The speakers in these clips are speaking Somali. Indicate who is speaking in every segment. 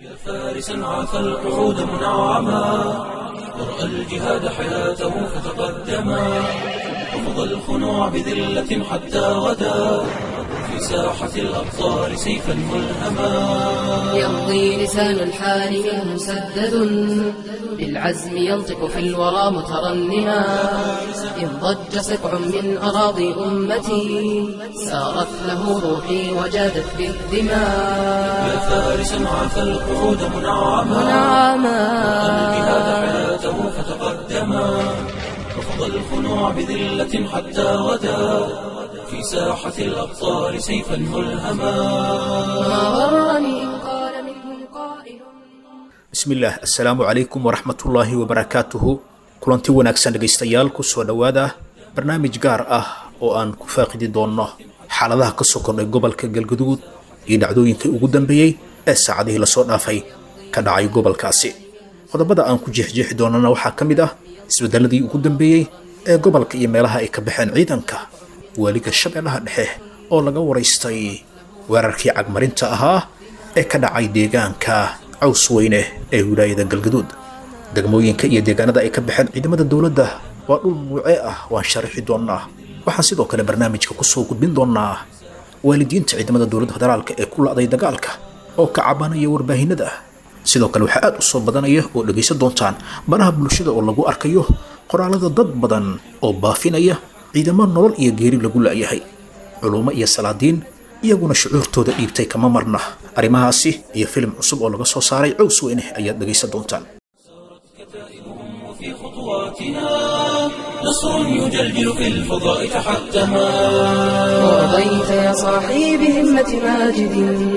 Speaker 1: يا فارسا عاف القعود منعما ورأى الجهاد حياته فتقدما ومضى الخنوع بذلة حتى غدا في ساحة الأبطال سيفا ملهما
Speaker 2: يمضي لسان الحال منه مسدد بالعزم ينطق في الورى مترنما إن ضج سبع من أراضي أمتي سارت له روحي وجادت بالدماء
Speaker 1: يا فارسا عاف القعود منعما الجهاد حياته فتقدما وفضى الخنوع بذلة حتى غدا في ساحة الأبطال سيفا ملهما
Speaker 2: ما غرني إن قال منهم قائل
Speaker 3: بسم الله السلام عليكم ورحمة الله وبركاته kulanti wanaagsan dhageystayaal ku soo dhawaada barnaamij gaar ah oo aan ku faaqidi doono xaaladaha ka soo kordhay gobolka Galgaduud iyo dhacdooyinkii ugu dambeeyay ee saacadihii la soo dhaafay ka dhacay gobolkaasi qodobada aan ku jeexjeexi doonana waxaa kamid ah isbedeladii ugu dambeeyay ee gobolka iyo meelaha ay ka baxeen ciidanka waliga shabeellaha dhexe oo laga wareystay weerarkii cagmarinta ahaa ee ka dhacay deegaanka Cawsweyne ee wilaayada Galgaduud degmooyinka iyo deegaanada ay ka baxeen ciidamada dawladda waa dhul buuce ah waan sharaxi doonaa waxaan sidoo kale barnaamijka ku soo gudbin doonaa waalidiinta ciidamada dawladda federaalka ee ku laaday dagaalka oo ka cabanaya warbaahinada sidoo kale waxa aad u soo badanaya oo dhageysan doontaan baraha bulshada oo lagu arkayo qoraalada dad badan oo baafinaya ciidamo nolol iyo geeri lagu laayahay culumo iyo salaadiin iyaguna shucuurtooda dhiibtay kama marna arrimahaasi iyo filim cusub oo laga soo saaray Cawsweyne ayaad dhageysan doontaan
Speaker 1: في خطواتنا نصر يجلجل في الفضاء تحتما
Speaker 2: ورضيت يا صاحي بهمة ماجد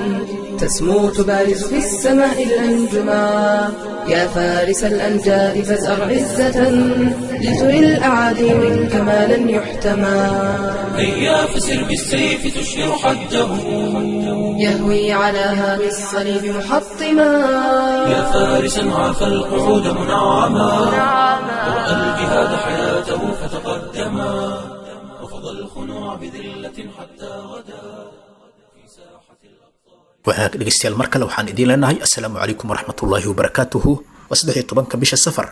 Speaker 2: تسمو تبارز في السماء الأنجما يا فارس الأمجاد فازأر عزة لتري الأعادي منك ما لن يحتمى
Speaker 1: هيا فسر بالسيف تشهر حده
Speaker 2: يهوي على هام الصليب محطما
Speaker 1: يا فارسا عاف القعود منعما ورأى الجهاد حياته فتقدما وفضى الخنوع بذلة حتى غدا في ساحة الأبطال
Speaker 3: وهاك dhageystayaal mar kale waxaan idin leenahay assalaamu calaykum waraxmatullaahi wabarakaatuhu waa 13 bisha safar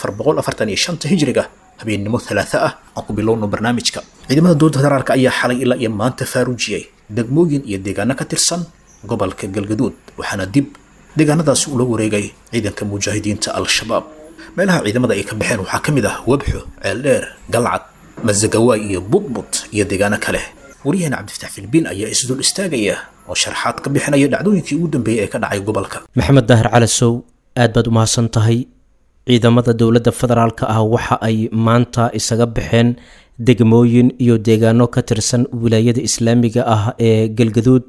Speaker 3: 1445 hijriga habeenimo talaata ah aan ku bilowno barnaamijka ciidamada dowladda federaalka ayaa xalay ilaa iyo maanta faaruujiyay degmooyin iyo deegaano ka tirsan gobolka Galgaduud waxaana dib deegaanadaasi ula wareegay ciidanka mujaahidiinta al-shabaab meelaha ciidamada ay ka baxeen waxaa kamid ah Wabxo Ceeldheer Galcad Mazagawaay iyo Budbud iyo deegaano kale wariyahana Cabdifataax Filbiin ayaa isdul istaagaya oo sharaxaad ka bixinaya dhacdooyinkii ugu dambeeyay ee ka dhacay gobolka
Speaker 4: maxamed daahir calasow aad baad u mahadsan tahay ciidamada dowladda federaalka ah waxa ay maanta isaga baxeen degmooyin iyo deegaano ka tirsan wilaayada islaamiga ah ee Galgaduud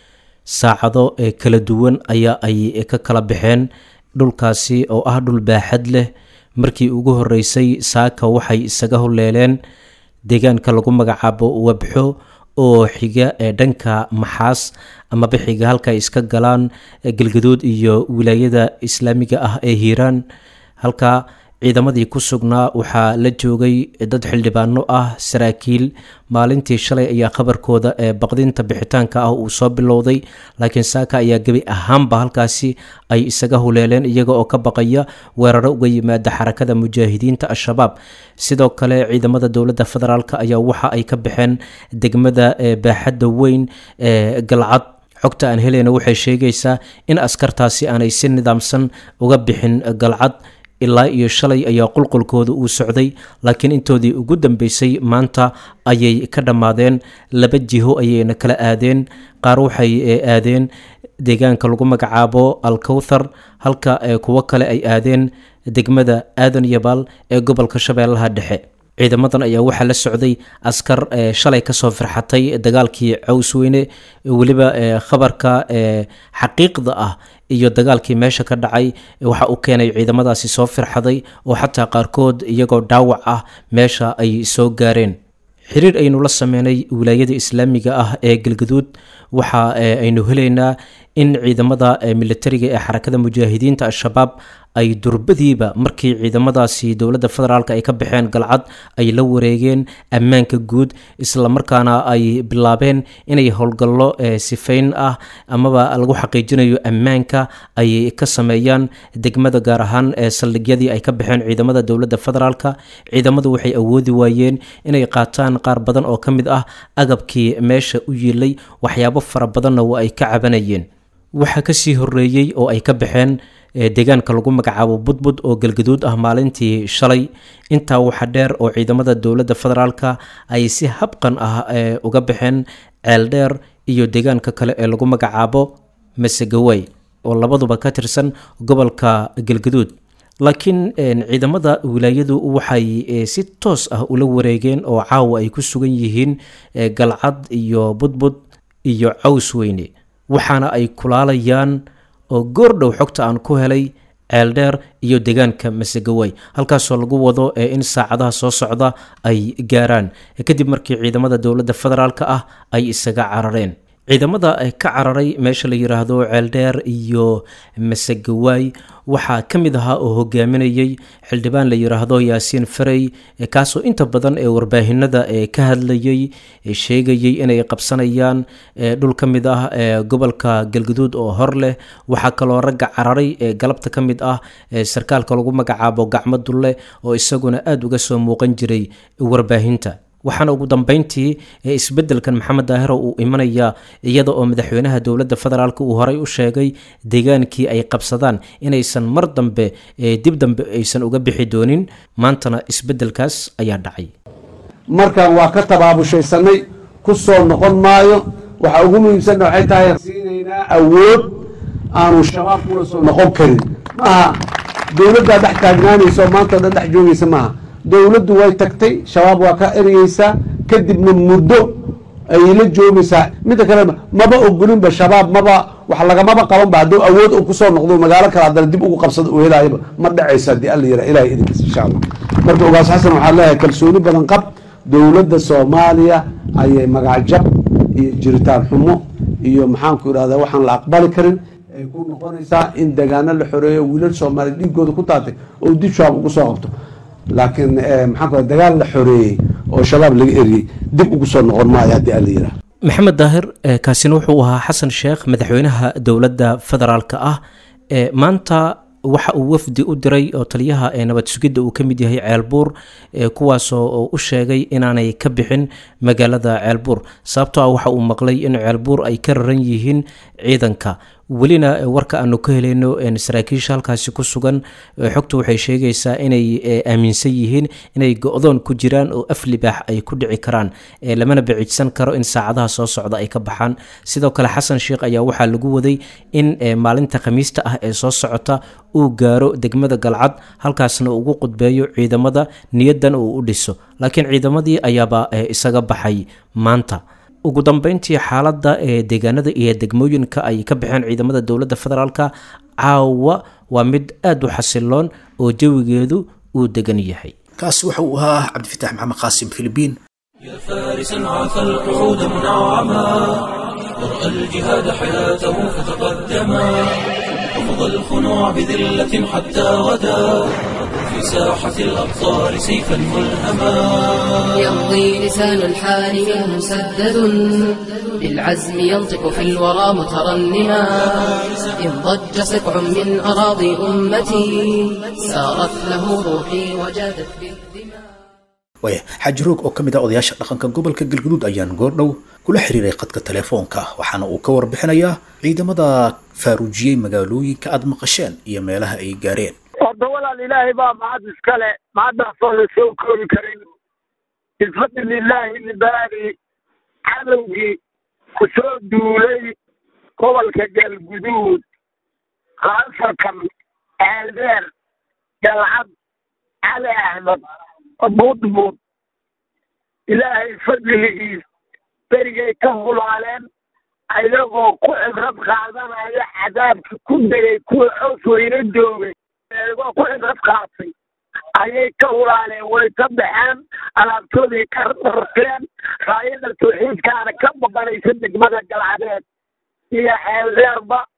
Speaker 4: saacado kala duwan ayaa ay ka kala baxeen dhulkaasi oo ah dhul baaxad leh markii ugu horeysay saaka waxay isaga huleeleen deegaanka lagu magacaabo Wabxo oo xiga dhanka Maxaas ama bixiga halka iska galaan Galgaduud iyo wilaayada islaamiga ah ee Hiiraan halka ciidamadii ku sugnaa waxaa la joogay dad xildhibaano ah saraakiil maalintii shalay ayaa khabarkooda baqdinta bixitaanka ah uu soo bilowday laakiin saaka ayaa gabi ahaanba halkaasi ay isaga huleeleen iyaga oo ka baqaya weeraro uga yimaada xarakada mujaahidiinta al-shabaab sidoo kale ciidamada dowladda federaalka ayaa waxa ay ka baxeen degmada baaxadda weyn ee Galcad xogta aan helayna waxay sheegaysaa in askartaasi aanay si nidaamsan uga bixin Galcad ilaa iyo shalay ayaa qulqulkooda uu socday laakiin intoodii ugu dambeysay maanta ayay ka dhammaadeen laba jiho ayayna kala aadeen qaar waxay aadeen deegaanka lagu magacaabo Al-Kawthar halka kuwa kale ay aadeen degmada Aadan Yabaal ee gobolka Shabeellaha Dhexe ciidamadan ayaa waxaa la socday askar shalay ka soo farxatay dagaalkii Cawsweyne waliba khabarka xaqiiqda ah iyo dagaalkii meesha ka dhacay waxa uu keenay ciidamadaasi soo farxaday oo xataa qaarkood iyagoo dhaawac ah meesha ay soo gaareen xiriir aynu la sameynay wilaayada islaamiga ah ee Galgaduud waxa aynu helaynaa in ciidamada militariga ee xarakada mujaahidiinta al-shabaab ay durbadiiba markii ciidamadaasi dowladda federaalk ay ka baxeen galcad ay la wareegeen ammaanka guud islamarkaana ay bilaabeen inay howlgallo sifayn ah amaba lagu xaqiijinayo ammaanka ay ka sameeyaan degmada gaar ahaan saldhigyadii ay ka baxeen ciidamada dowladda federaalk. ciidamadu waxay awoodi waayeen inay qaataan qaar badan oo ka mid ah agabkii meesha u yiilay, waxyaabo fara badanna waa ay ka cabanayeen. waxaa kasii horeeyey oo ay ka baxeen deegaanka lagu magacaabo budbud oo galgaduud ah maalintii shalay. intaa waxa dheer oo ciidamada dowladda federaalk ay si habqan ah uga baxeen ceeldheer iyo deegaanka kale ee lagu magacaabo masagaway oo labaduba ka tirsan gobolka galgaduud. laakiin ciidamada wilaayadu waxay si toos ah ula wareegeen oo caawa ay ku sugan yihiin galcad iyo budbud iyo caws weyne, waxaana ay kulaalayaan oo goordhow xogta aan ku helay ceeldheer iyo deegaanka masagaway, halkaasoo lagu wado in saacadaha soo socda ay gaaraan kadib markii ciidamada dowladda federaalk ah ay isaga carareen. ciidamada ka cararay meesha la yiraahdo ceeldheer iyo masagawaay waxaa ka mid ahaa oo hogaaminayay xildhibaan la yiraahdo yaasiin farey, kaasoo inta badan ee warbaahinada ka hadlayay, sheegayay inay qabsanayaan dhul ka mid ah gobolka galgaduud oo hor leh. waxaa kaloo ragga cararay galabta ka mid ah sarkaalka lagu magacaabo gacmo dulle oo isaguna aada uga soo muuqan jiray warbaahinta. waxaana ugu dambeyntii isbedelkan maxamed daahiro uu imanaya iyada oo madaxweynaha dowladda federaalk uu horey u sheegay deegaankii ay qabsadaan inaysan mar dambe dib dambe aysan uga bixi doonin. maantana isbedelkaas ayaa dhacay.
Speaker 5: markan waa ka tabaabushaysannay, ku soo noqon maayo. waxa ugu muhiimsanna waxay tahay siinaynaa awood aanu shabaab kula soo noqon karin. maaha dowladdaa dhex taagnaanayso maanta o dhan dhex joogaysa maaha. dowladdu way tagtay, shabaab waa ka ereyeysaa, kadibna muddo ayay la joogaysaa. midda kale maba ogolinba shabaab, maba wax lagamaba qabanba. hadduu awood uu kusoo noqdo magaalo kale haddana dib ugu qabsada uu helaayaba ma dhacaysa haddii alla yara ilahay idinkiis insha allah. marka ugaas xasan waxaa leeyahay kalsooni badan qab. dowladda soomaaliya ayay magacjab iyo jiritaan xumo iyo maxaanku idhahdaa waxaan la aqbali karin ay ku noqonaysaa in deegaano la xoreeyo wiilal soomaaliya dhiigooda ku taatay oo dib shabaab ugu soo qabto. laakiin maxaa dagaal la xoreeyey oo shabaab laga eriyey dib ugu soo noqon maayo haddii alla yiraah.
Speaker 4: maxamed daahir, kaasina wuxuu ahaa xasan sheekh madaxweynaha dowladda federaalk ah. maanta waxa uu wafdi u diray oo taliyaha nabad sugidda uu ka mid yahay ceelbuur, kuwaasoo u sheegay inaanay ka bixin magaalada ceelbuur sababtoo ah waxa uu maqlay in ceelbuur ay ka raran yihiin ciidanka. welina warka aanu ka helayno saraakiisha halkaasi ku sugan xogtu waxay sheegaysaa inay aaminsan yihiin inay go-doon ku jiraan oo af libaax ay ku dhici karaan, lamana baciidsan karo in saacadaha soo socda ay ka baxaan. sidoo kale xasan sheekh ayaa waxaa lagu waday in maalinta khamiista ah ee soo socota uu gaaro degmada galcad, halkaasna ugu qudbeeyo ciidamada, niyadan uu u dhiso. laakiin ciidamadii ayaaba isaga baxay maanta. ugu dambeyntii xaaladda deegaanada iyo degmooyinka ay ka baxeen ciidamada dowladda federaalk caawa waa mid aada u xasiloon oo jawigeedu uu degan yahay.
Speaker 3: kaasi waxa uu ahaa cabdifitaax maxamed qaasim filibiin.
Speaker 1: يا فارسا عاث القعود منعما ورأى الجهاد حياته فتقدما رفض الخنوع بذلة حتى غدا في ساحة الأبطال سيفا ملهما
Speaker 2: يمضي لسان الحال منه مسدد بالعزم ينطق في الورى مترنما إن ضج سقع من أراضي أمتي سارت له روحي وجادت بالدماء.
Speaker 3: waaya xaaji roog oo ka mid ah odayaasha dhaqanka gobolka galgaduud ayaan goordhow kula xiriiray qadka telefoonka, waxaana uu ka warbixinayaa ciidamada faaruujiyey magaalooyinka aad maqasheen iyo meelaha ay gaareen.
Speaker 6: horta walaal ilaahay baa mahad iskale, mahaddaasoo la soo koobi karin. bifadli illaahi libaari cadowgii ku soo duulay gobolka galguduud khaasatan ceeldheer, galcad, cali axmed, budbud, ilaahay fadligiis berigay ka hulaaleen ayagoo ku cibrad qaadanaya cadaabka ku degay kuwa coos weyne joogay ayagoo ku cibrad qaatay ayay ka hulaaleen. way ka baxeen, alaabtoodii ka rarteen, raayada tawxiidkaana ka baqanaysa degmada galcadeed iyo ceeldheerba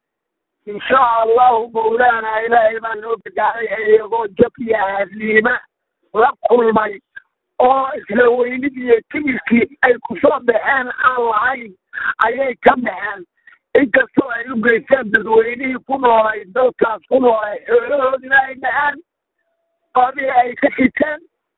Speaker 6: إن شاء الله مولانا إلهي ما نبقى يقول جبيا هزيمة لقل مي oo isla weynidii timirkii ay ku soo baxeen aan lahayn ayay ka baxeen inkastoo ay u geysteen dadweynihii ku noolay dalkaas ku noolay xoolahoodina ay dhaceen qaadihii ay ka shiteen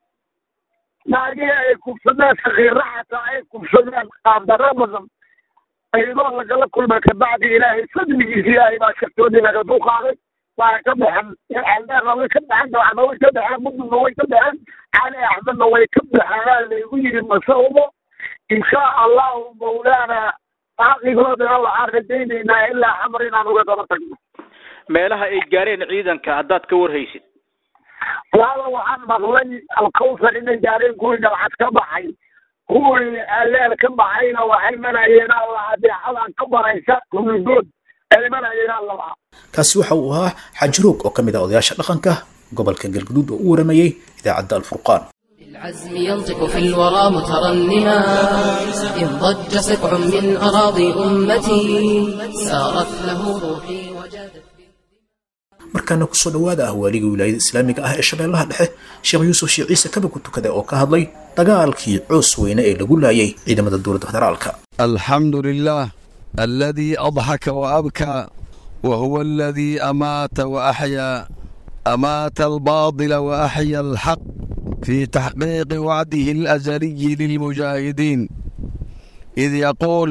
Speaker 6: naagihii ay kufsadeen sakiira xataa ay kufsadeen qaabdarro badan ayadoo lagala kulmay kabacdi ilaahay fadligiisa ilaahay baa shaftoodii laga dulqaaday waa ka baxeen aldeerna way ka baxeen dawacna way ka baxeen mudugna way ka baxeen cali axmedna way ka baxeen laygu yidhi masaubo inshaa allahu mawlaana xaqigoodana waxaan rajaynaynaa ilaa xamar inaan uga daba tagno
Speaker 7: meelaha ay gaareen ciidanka haddaad ka warhaysid
Speaker 6: walaala waxaan maqlay alkawsar inay gaareen kuwii dhabcad ka baxay kuwii aleel ka baxayna waxay manayeen alla adeexadan ka baraysa kumigood ay manayeen allaba
Speaker 3: kaasi waxa uu ahaa xajiroog oo ka mid ah odayaasha dhaqanka gobolka galguduud oo u waramayay idaacadda alfurqaan
Speaker 2: العزم ينطق في الورى مترنما إن ضج سبع من أراضي أمتي سارت له روحي وجادت
Speaker 3: markaana kusoo dhawaada ahwaaliga wilaayada islaamiga ah ee shabeellaha dhexe sheekh yuusuf sheekh ciise kaba ku tukada oo ka hadlay dagaalkii coos weyne ee lagu laayay ciidamada dowladda federaalka
Speaker 8: الحمد لله الذي أضحك وأبكى وهو الذي أمات وأحيا أمات الباطل وأحيا الحق في تحقيق وعده الأزلي للمجاهدين إذ يقول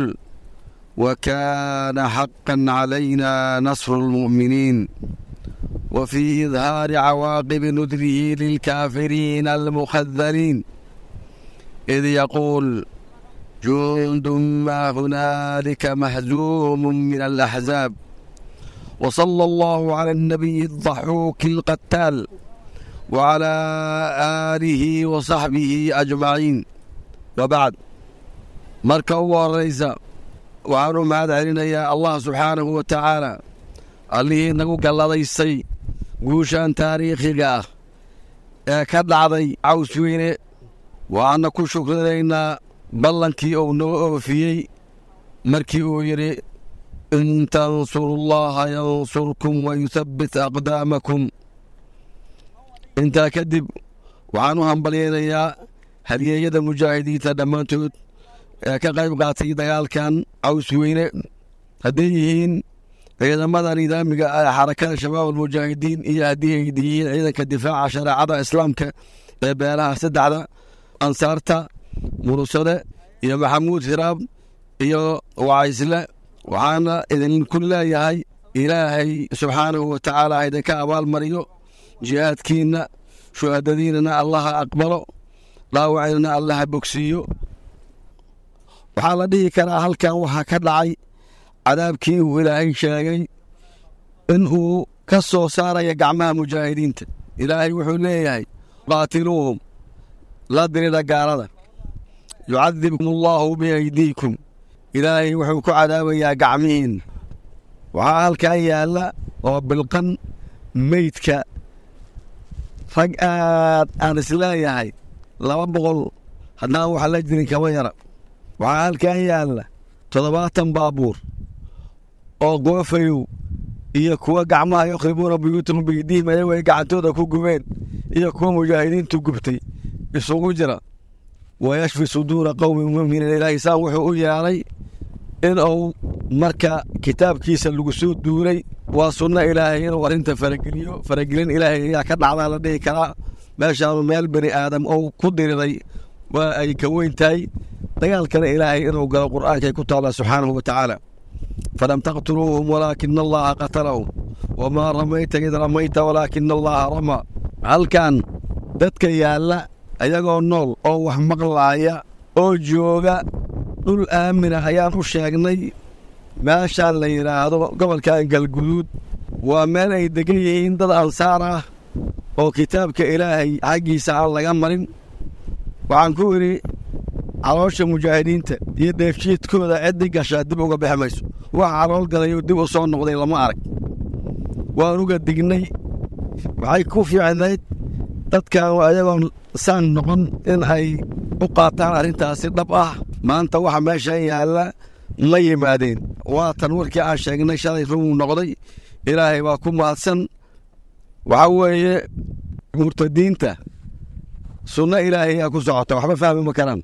Speaker 8: وكان حقا علينا نصر المؤمنين وفي إظهار عواقب نذره للكافرين المخذلين إذ يقول جند ما هنالك مهزوم من الأحزاب وصلى الله على النبي الضحوك القتال وعلى آله وصحبه أجمعين وبعد مركب الرئيس وعن ماد علينا يا الله سبحانه وتعالى اللي نقول الله يسي قوشان تاريخي كد عضي عوسويني وأنا كل شكر لنا بلنكي أو نوفي مركي يري إن تنصروا الله ينصركم ويثبت أقدامكم intaa kadib waxaan u hambalyaynayaa halyeeyada mujaahidiinta dhammaantood ee ka qayb qaatay dagaalkan caws weyne hadday yihiin ciidamada nidaamiga ah xarakada shabaab almujaahidiin iyo haddii ay yihiin ciidanka difaaca shareecada islaamka ee beelaha saddexda ansaarta murusade iyo maxamuud hiraab iyo wacaysle waxaana idinku leeyahay ilaahay subxaanahu watacaala idinka abaalmariyo jihaadkiina shuhadadiinana allaha aqbalo dhaawaciinana allaha bogsiiyo waxaa la dhihi karaa halkan waxaa ka dhacay cadaabkii uu ilaahay sheegay inuu ka soo saaraya gacmaha mujaahidiinta ilaahay wuxuu leeyahay qaatiluuhum la dirida gaalada yucadibkum allaahu biaydiikum ilaahay wuxuu ku cadaabayaa gacmihiinna waxaa halkan yaalla oo bilqan meydka rag aad aan isleeyahay 200 haddaan wax la jirin kama yara waxaa halkan yaalla 70 baabuur oo goofayow iyo kuwa gacmaha yaqribuuna buyuutahum biydihim ayago ay gacantooda ku gubeen iyo kuwa mujaahidiintu gubtay isugu jira wayashfi suduura qowmin mu'miniin ilaahay saan wuxuu u yeelay in uu marka kitaabkiisa lagu soo duulay waa sunno ilaahay inuu arrinta faragelin ilaahay ayaa ka dhacdaa la dhihi karaa meeshaanu meel bani aadam oo ku diriray waa ay ka weyn tahay dagaalkana ilaahay inuu galo qur'aankay ku taala subxaanahu watacaala falam taqtuluuhum walaakina allaha qatalahum wamaa ramayta id ramayta walaakina allaha ramaa halkan dadka yaalla ayagoo nool oo wax maqlaaya oo jooga dhul aamina ayaan u sheegnay meeshaan la yidhaahdo gobolkan galguduud waa meel ay degan yihiin dad ansaar ah oo kitaabka ilaahay xaggiisa aan laga marin waxaan ku idhi caloosha mujaahidiinta iyo deefshiidkooda ciddii gashaa dib uga bixi mayso wax calool galayoo dib u soo noqday lama arag waan uga dignay waxay ku fiicnayd dadkan ayagoon saan noqon in ay u qaataan arrintaasi dhab ah maanta waxa meeshan yaalla ma yimaadeen waa tan warkii aan sheegnay shalay runuu noqday ilaahay baa ku mahadsan. waxaa weeye murtadiinta sunno ilaahay aa ku socota, waxba fahmi ma karaan.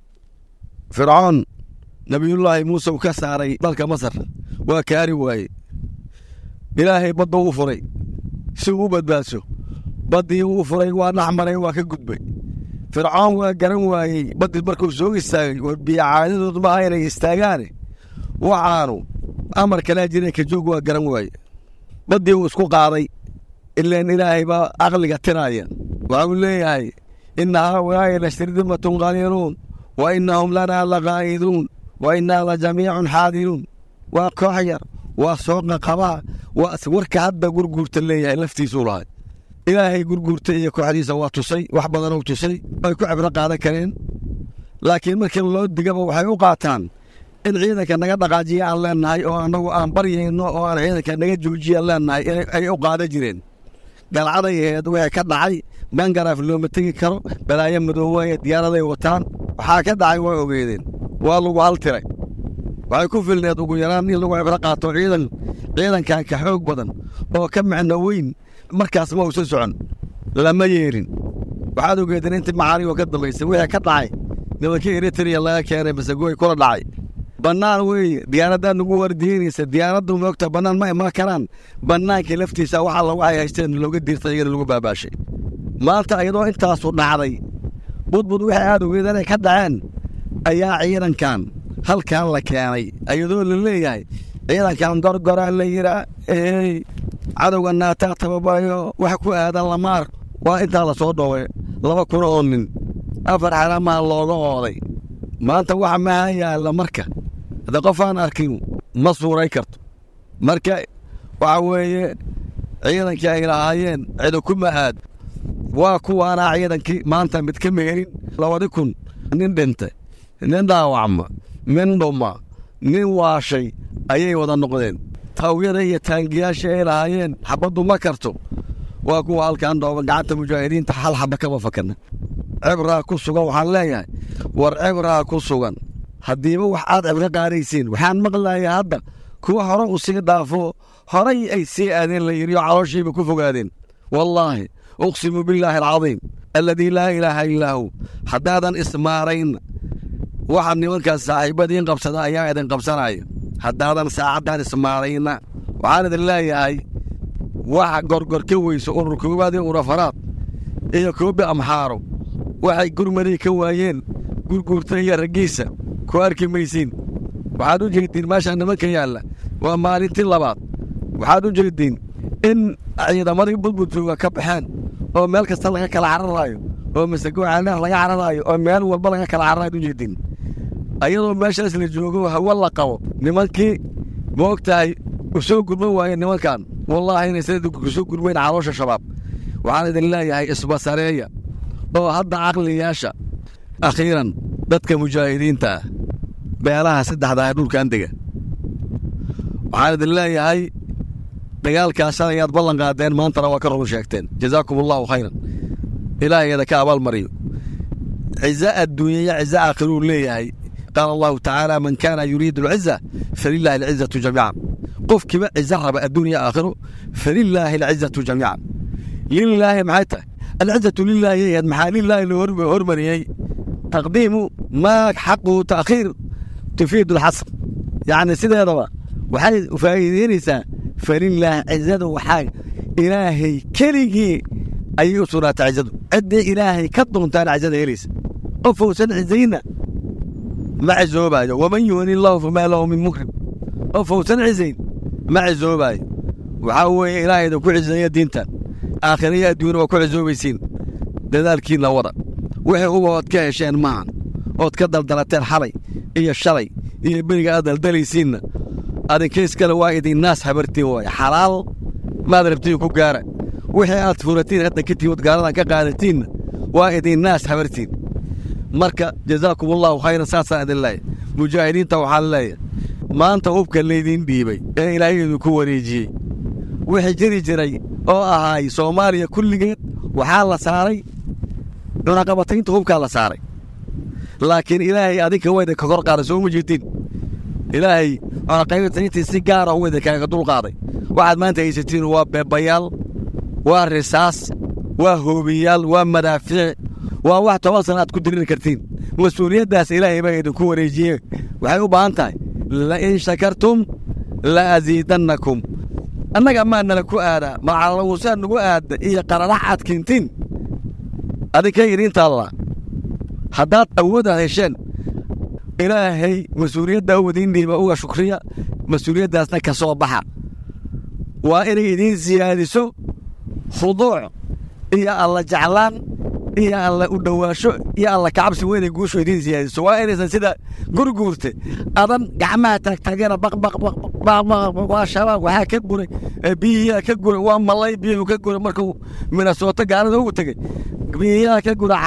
Speaker 8: fircoon nebiyullaahi muuse uu ka saaray dalka masar waa kaari waaye. ilaahay badda uu furay si uu u badbaadso, baddii uu furay waa dhex maray, waa ka gudbay. fircoon waa garan waayey baddii markuu soo istaagay, war biyo caadadood maaha inay istaagaane waxaanu amar kalaa jiray ka joog, waa garan waaye. baddii uu isku qaaday, ilaan ilaahay baa caqliga tiraaya. waxa uu leeyahay inna haulaa'i lashirdimatun qaliiluun wa innahum lanaa laqaa'iduun wa innaa la jamiicun xaadiruun. waa koox yar, waa sooqa qabaa, waa warka hadda gurguurta leeyahay laftiisuu lahay. ilaahay gurguurta iyo kooxdiisa waa tusay, wax badanuu tusay, ay ku cibro qaadan kareen. laakiin markii loo digaba waxay u qaataan in ciidanka naga dhaqaajiya aan leennahay, oo annagu aan baryayno oo aan ciidanka naga joojiya leennahay ay u qaadan jireen. galcaday aheed wixii ka dhacay bangaraaf looma tegi karo, balaayo madoowaye diyaaraday wataan. waxaa ka dhacay waa ogeedeen, waa lagu haltiray. waxay ku filneed ugu yaraan in lagu cibro qaato ciidankan ka xoog badan oo ka macno weyn markaas ma uusan socon, lama yeelin. waxaad ogeedeen intii macaari oo ka dambaysay wixii ka dhacay nimankii eritrea laga keenay masagooy kula dhacay. bannaan weeye, diyaaraddaa nagu wardiinaysa, diyaaraddu moogta bannaan ma iman karaan. bannaankii laftiisa waxaa lagu haysteen looga diirtay, iyagana lagu baabaashay. maanta iyadoo intaasu dhacday, budbud wixii aad ogeedeen ay ka dhaceen, ayaa ciidankan halkan la keenay, iyadoo la leeyahay ciidankan gorgoraa la yiraa cadowga naataa tababarayo wax ku aadan lamaar. waa intaa la soo dhoway 2,000 oo nin, 4 xaramaha looga ooday. maanta waxa maha yaalla marka hadda qof aan arkin ma suuray karto. marka waxa weeye ciidankii ay lahaayeen cido kuma aad, waa kuwaanaa ciidankii maanta mid ka meerin. 2,000 nin dhintay, nin dhaawacma, nin dhuma, nin waashay ayay wada noqdeen. tawyada iyo taangiyaasha ay lahaayeen xabaddu ma karto. waa kuwa halkan dhooban gacanta mujaahidiinta hal xaba kama fakarna. cibraa ku sugan, waxaan leeyahay war cibraa ku sugan. haddiiba wax aad cibro qaadaysiin, waxaan maqlayaa hadda kuwa hore u sii dhaafo, horay ay sii aadeen la yidhi oo calooshiiba ku fogaadeen. wallaahi uqsimu billaahi alcadiim alladii laa ilaaha illaa hu, haddaadan ismaarayn waxa nimankaas saaxiibadiin qabsada ayaa idin qabsanaya. haddaadan saacaddan ismaarayna waxaan idin leeyahay waxa gorgor ka weyso urur koowaad iyo urafaraad iyo koobi amxaaro waxay gurmadii ka waayeen gurguurta iyo raggiisa ku arki maysiin. waxaad u jeediin meesha nimanka yaalla waa maalintii labaad. waxaad u jeediin in ciidamadii budbudjooga ka baxeen oo meel kasta laga kala cararaayo, oo masagoo caanaha laga cararaayo, oo meel walba laga kala cararaayo. u jeediin ayadoo meeshaas la joogo hawa la qabo, nimankii moogtahay u soo gurman waayeen nimankan. wallaahi inay sida ku soo gurmeen caloosha shabaab. waxaan idin leeyahay isbasareeya oo hadda caqliyaasha. akhiiran dadka mujaahidiinta ah beelaha saddexda ee dhulkan dega, waxaan idin leeyahay dagaalkaas ayaad ballan qaadeen, maantana waa ka run sheegteen. jazaakum allahu khayran, ilaahayada ka abaalmariyo. ciza adduunya iyo ciza aakhiruu leeyahay. qaala allahu tacaala man kaana yuriidu alciza falilaahi alcizatu jamiican. qofkiiba ciza raba adduunya aakhiro, falilaahi alcizatu jamiican. lilaahi maxay tahay? alcizatu lilaahi yaad maxaa lilaahi loo hormariyey? taqdiimu maa xaqu ta'khiir tufiidu alxasr. yacni sideedaba waxay faa'iideynaysaa falilaahi cizadu waxaa ilaahay keligii ayay u sugnaatay cizadu. ciddii ilaahay ka doontaan cizada helaysa. qof uusan cizayna ma cizoobaayo. waman yuhni illaahu famaa lahu min mukrim. qof uusan cizayn ma cizoobaayo. waxaa weeye ilaahayda ku cizeeya diintan, aakhiraya adduunyana waa ku cizoobaysiin. dadaalkiinna wada. wixii uba ood ka hesheen maahan ood ka daldalateen xalay iyo shalay iyo beriga aad daldalaysiinna adinkays kale waa idin naas habartiin waaye. xalaal maad rabtiin ku gaara. wixii aad furatiin hadda ka tiwad gaaladan ka qaadatiinna waa idin naas habartiin. marka jazaakum allahu khayran, saasaan idin leeyahay. mujaahidiinta waxaan leeyahay maanta hubka laydin dhiibay ee ilaahaydu ku wareejiyey, wixii jiri jiray oo ahaay soomaaliya kulligeed waxaa la saaray cunaqabataynta hubkaa la saaray. laakiin ilaahay adinka wayda ka kor qaaday, soo ma jeedin? ilaahay cunaqabatayntii si gaara wayda kaaga dul qaaday waxaad maanta haysatiin waa beebayaal waa risaas waa hoobiyaal waa madaafiic waa wax 10 sano aad ku diriri kartiin mas-uuliyaddaas ilaahay baa idinku wareejiyey waxay u baahan tahay la in shakartum la aziidannakum annaga maa nala ku aadaa macalawusaa nagu aada iyo qararax aad keentiin adinka yidhiinta allah haddaad awoodaad hesheen ilaahay mas-uuliyadda awadiinniiba uga shukriya mas-uuliyaddaasna ka soo baxa waa inay idiin siyaadiso khuduuc iyo alla jeclaan iyo alla u dhowaasho iyo alla kacabsi weynay guusho idiin siyaadiso waa inaysan sida gurguurte adan gacmaha taagtaagana waa shabaab waxaa ka guray biyihiyaa ka guray waa malay biyuhu ka guray markuu minasooto gaalada ugu tegey biyihiyaa ka gura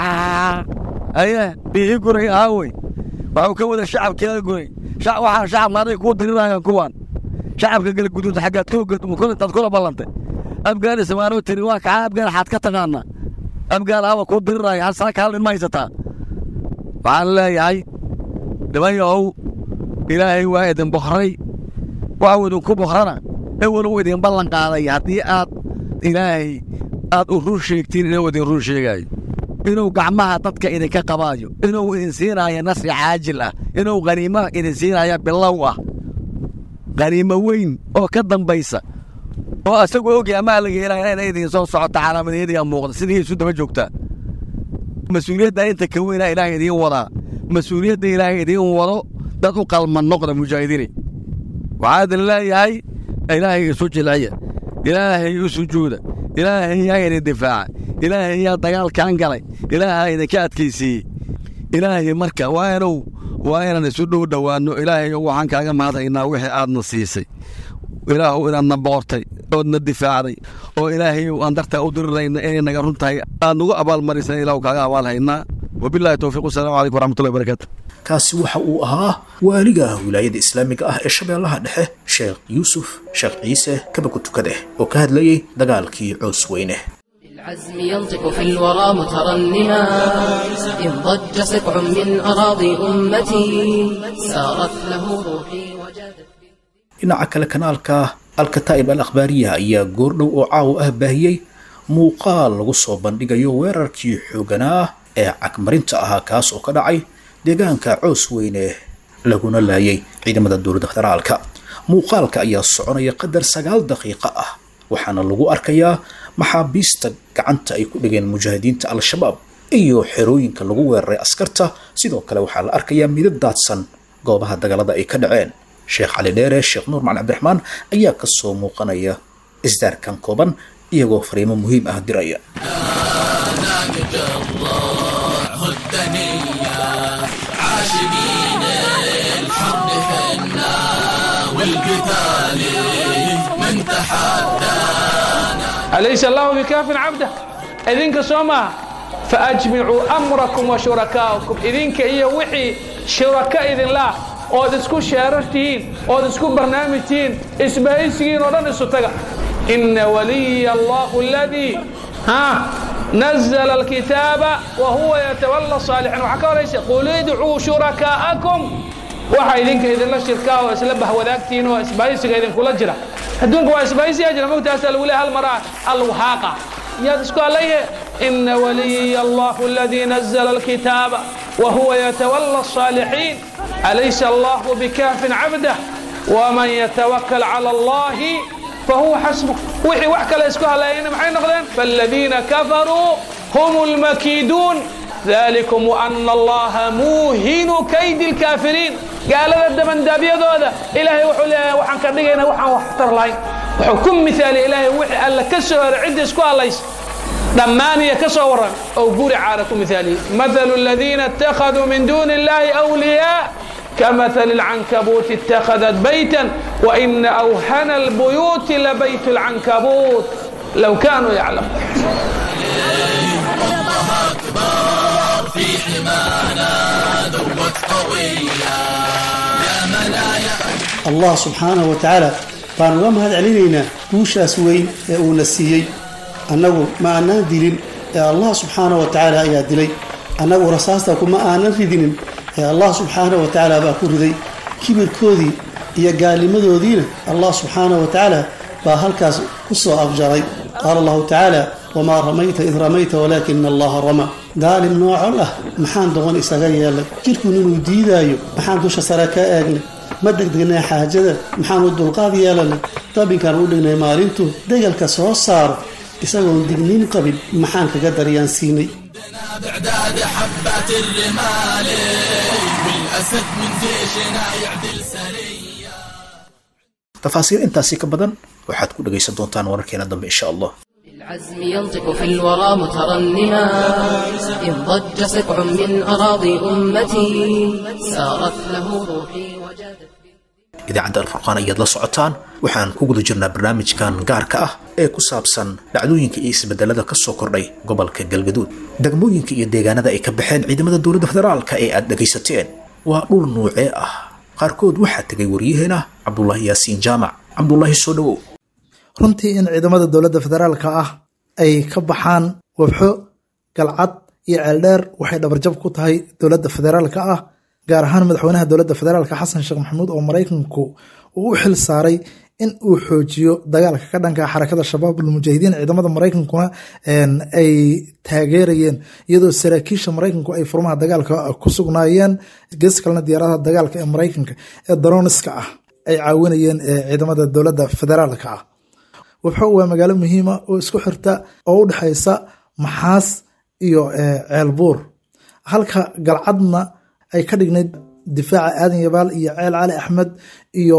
Speaker 8: aye biyihii guray aawey waxuu ka wada shacabkeeda guray waxaan shacab maaday kuu dirirayaan kuwaan shacabka gala guduud xaggaad ka ogaad intaad kula ballantay abgaani samaanoo tiri waa kaca abgaan xaad ka taqaanaa abgaan aawa kuu diriraya hal sana kaal dhin ma haysataa waxaan leeyahay dhibanyahow ilaahay waa idin boqray waxuu idinku boqrana ewel uu idin ballan qaaday haddii aad ilaahay aad u run sheegtiin inuu idin run sheegaayo inuu gacmaha dadka idinka qabaayo inuu idin siinaayo nasri caajil ah inuu qaniimo idin siinaayo bilow ah qaniimo weyn oo ka dambaysa oo asagoo ogay amaa laga helaya inay idin soo socota calaamadeediyaa muuqda sidii isu daba joogtaa mas-uuliyadda inta ka weynaa ilaahay idiin wadaa mas-uuliyadda ilaahay idiin wado dad u qalman noqda mujaahidiini waxaa idin leeyahay ilaahay isu jilciya ilaahay u sujuuda ilaahay yaa idin difaaca ilaahay yaa dagaalkaan galay ilaahay idinka adkaysiiyey ilaahay marka waa inaan isu dhow dhowaanno ilaahay waxaan kaaga mahadaynaa wixii aadna siisay ilaahu inaadna boortay oodna difaacday oo ilaahay aan dartaa u dirirayna inay naga run tahay aad nagu abaalmarisay ilaahu kaaga abaalhaynaa wabilaahi towfiiq wasalaamu calaykum waraxmatullahi wabarakaatu
Speaker 3: kaasi waxa uu ahaa waaliga wilaayada islaamiga ah ee shabeellaha dhexe sheekh yuusuf sheekh ciise kabako tukade oo ka hadlayay dagaalkii coos weyne
Speaker 2: العزم ينطق في الورى مترنما إن ضج سبع من أراضي أمتي سارت له روحي وجادت
Speaker 3: dhinaca kale kanaalka alkataa'ib al akhbaariya ayaa goordhow oo caawa ah baahiyey muuqaal lagu soo bandhigayo weerarkii xooganaa ee cagmarinta ahaa kaas oo ka dhacay deegaanka coos weyne laguna laayay ciidamada dowladda federaalka muuqaalka ayaa soconaya qadar 9 daqiiqo ah waxaana lagu arkayaa maxaabiista gacanta ay ku dhigeen mujaahidiinta al-shabaab iyo xerooyinka lagu weeraray askarta sidoo kale waxaa la arkayaa midab daadsan goobaha dagaalada ay ka dhaceen sheekh cali dheere sheekh nuur macalin cabdiraxmaan ayaa ka soo muuqanaya isdaarkan kooban iyagoo fariimo muhiim ah diraya
Speaker 9: أليس الله بكاف عبده إذنك سوما فأجمعوا أمركم وشركاءكم إذنك إيا وحي شركاء إذن الله ood isku sheerartihiin ood isku barnaamijtihiin isbahaysigiin oo dhan isu taga inna waliya allahu alladii نزل الكتاب وهو يتولى الصالحين وحكى قل ادعوا شركاءكم waxa idinka idinla shirkaa oo isla bahwadaagtiin oo isbaaysiga idin kula jira adduunka waa isbaaysiga jira mogtaas lagu leeyahay hal maraa alwahaaqa yaad isku alayhe inna waliya allahu alladhi nazzala alkitaba wa huwa yatawalla as-salihin alaysa allahu bikafin 'abdah wa man yatawakkal 'ala allahi فهو حسبه وحي وحكى لا يسكوها لأن محي نقدين فالذين كفروا هم المكيدون ذلكم وأن الله موهن كيد الكافرين قال هذا من دابية هذا إلهي وحولي وحن كردقينا وحن وحتر لاي وحكم مثالي إلهي وحي ألا كسر عند يسكوها ليس دماني كسورا أو قولي عاركم مثالي مثل الذين اتخذوا من دون الله أولياء كمثل العنكبوت اتخذت بيتا وإن أوهن البيوت لبيت العنكبوت لو كانوا يعلمون في حمانا ذوبت قوية يا ملايا
Speaker 10: الله سبحانه وتعالى قال وما هذا علينا وش أسوين ونسيي أنه ما أنا دليل الله سبحانه وتعالى يا دليل أنه رصاصتكم ما أنا ردين الله سبحانه وتعالى باكور ذي كبر كودي يا قال لماذا دينا الله سبحانه وتعالى baa halkaas ku soo afjaray. qaala allahu tacaala wamaa ramayta id ramayta walaakina allaha rama. daalim nooco lah maxaan doqon isaga yeelay, jirkuun inuu diidaayo maxaan dusha sare ka eegnay, ma degdegnay xaajada maxaan u dulqaad yeelanay, dabinkaan u dhignay maalintuu degalka soo saaro isagoon digniin qabin maxaan kaga daryaan siinay.
Speaker 1: بإعداد حبات الرمال والأسد من جيشنا يعدل سريا.
Speaker 3: تفاصيل intaasi ka badan waxaad ku dhageysan doontaan wararkeena dambe insha Allah.
Speaker 2: العزم ينطق في الورى مترنما إن ضج سبع من أراضي أمتي سارت له روحي وجادت.
Speaker 3: idaacadda alfurqaan ayaad la socotaan. waxaan ku guda jirnaa barnaamijkan gaarka ah ee ku saabsan dhacdooyinka iyo isbedelada ka soo kordhay gobolka galgaduud. degmooyinka iyo deegaanada ay ka baxeen ciidamada dowladda federaalka ee aad dhagaysateen waa dhul nuucee ah. qaarkood waxaa tegay waryaheena cabdullaahi yaasiin jaamac. cabdullaahi soo dhawow.
Speaker 11: runtii in ciidamada dowladda federaalka ah ay ka baxaan wabxo, galcad iyo ceeldheer waxay dhabarjab ku tahay dowladda federaalka ah, gaar ahaan madaxweynaha dowladda federaalka xasan sheekh maxamuud oo maraykanku uu u xil saaray in uu xoojiyo dagaalka ka dhanka xarakada shabaabul mujaahidiin. ciidamada maraykankuna ay taageerayeen iyadoo saraakiisha maraykanku ay furmaha dagaalka ku sugnaayeen, gees kalena diyaaradaha dagaalka ee maraykanka ee daroniska ah ay caawinayeen ciidamada dowladda federaalka ah. wabxo waa magaalo muhiima oo isku xirta oo u dhexaysa maxaas iyo ceelbuur, halka galcadna ay ka dhignayd difaaca aadan yabaal iyo ceel cali axmed iyo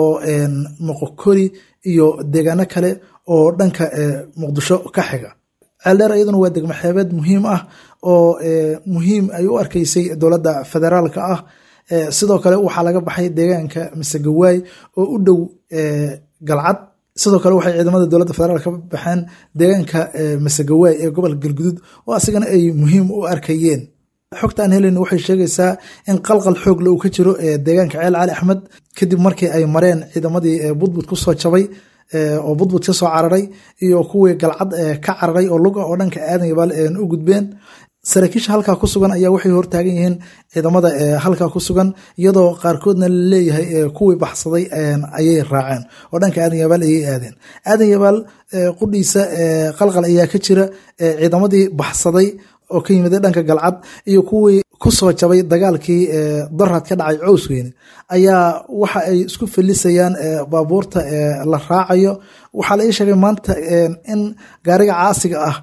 Speaker 11: moqokori iyo deegaano kale oo dhanka muqdisho ka xiga. ceeldheer iyaduna waa degmo xeebeed muhiim ah oo muhiim ay u arkaysay dowladda federaalka ah. sidoo kale waxaa laga baxay deegaanka masegawaay oo u dhow galcad. sidoo kale waxay ciidamada dowladda federaalk ka baxeen deegaanka masegawaay ee gobolka galguduud oo asigana ay muhiim u arkayeen. xogta aan helin waxay sheegaysaa in qalqal xoog leh uu ka jiro deegaanka ceel cali axmed kadib markii ay mareen ciidamadii budbud ku soo jabay oo budbud ka soo cararay iyo kuwii galcad ka cararay oo luga oo dhanka aadan yabaal u gudbeen. saraakiisha halkaa ku sugan ayaa waxay hortaagan yihiin ciidamada halkaa ku sugan, iyadoo qaarkoodna laleeyahay kuwii baxsaday ayay raaceen oo dhanka aadan yabaal ayay aadeen. aadan yabaal qudhiisa qalqal ayaa ka jira. ciidamadii baxsaday oo ka yimid dhanka galcad iyo kuwii ku soo jabay dagaalkii darad ka dhacay Coosweyne ayaa waxa ay isku filisayaan baabuurta la raacayo. waxaa la ii sheegay maanta in gaariga caasiga ah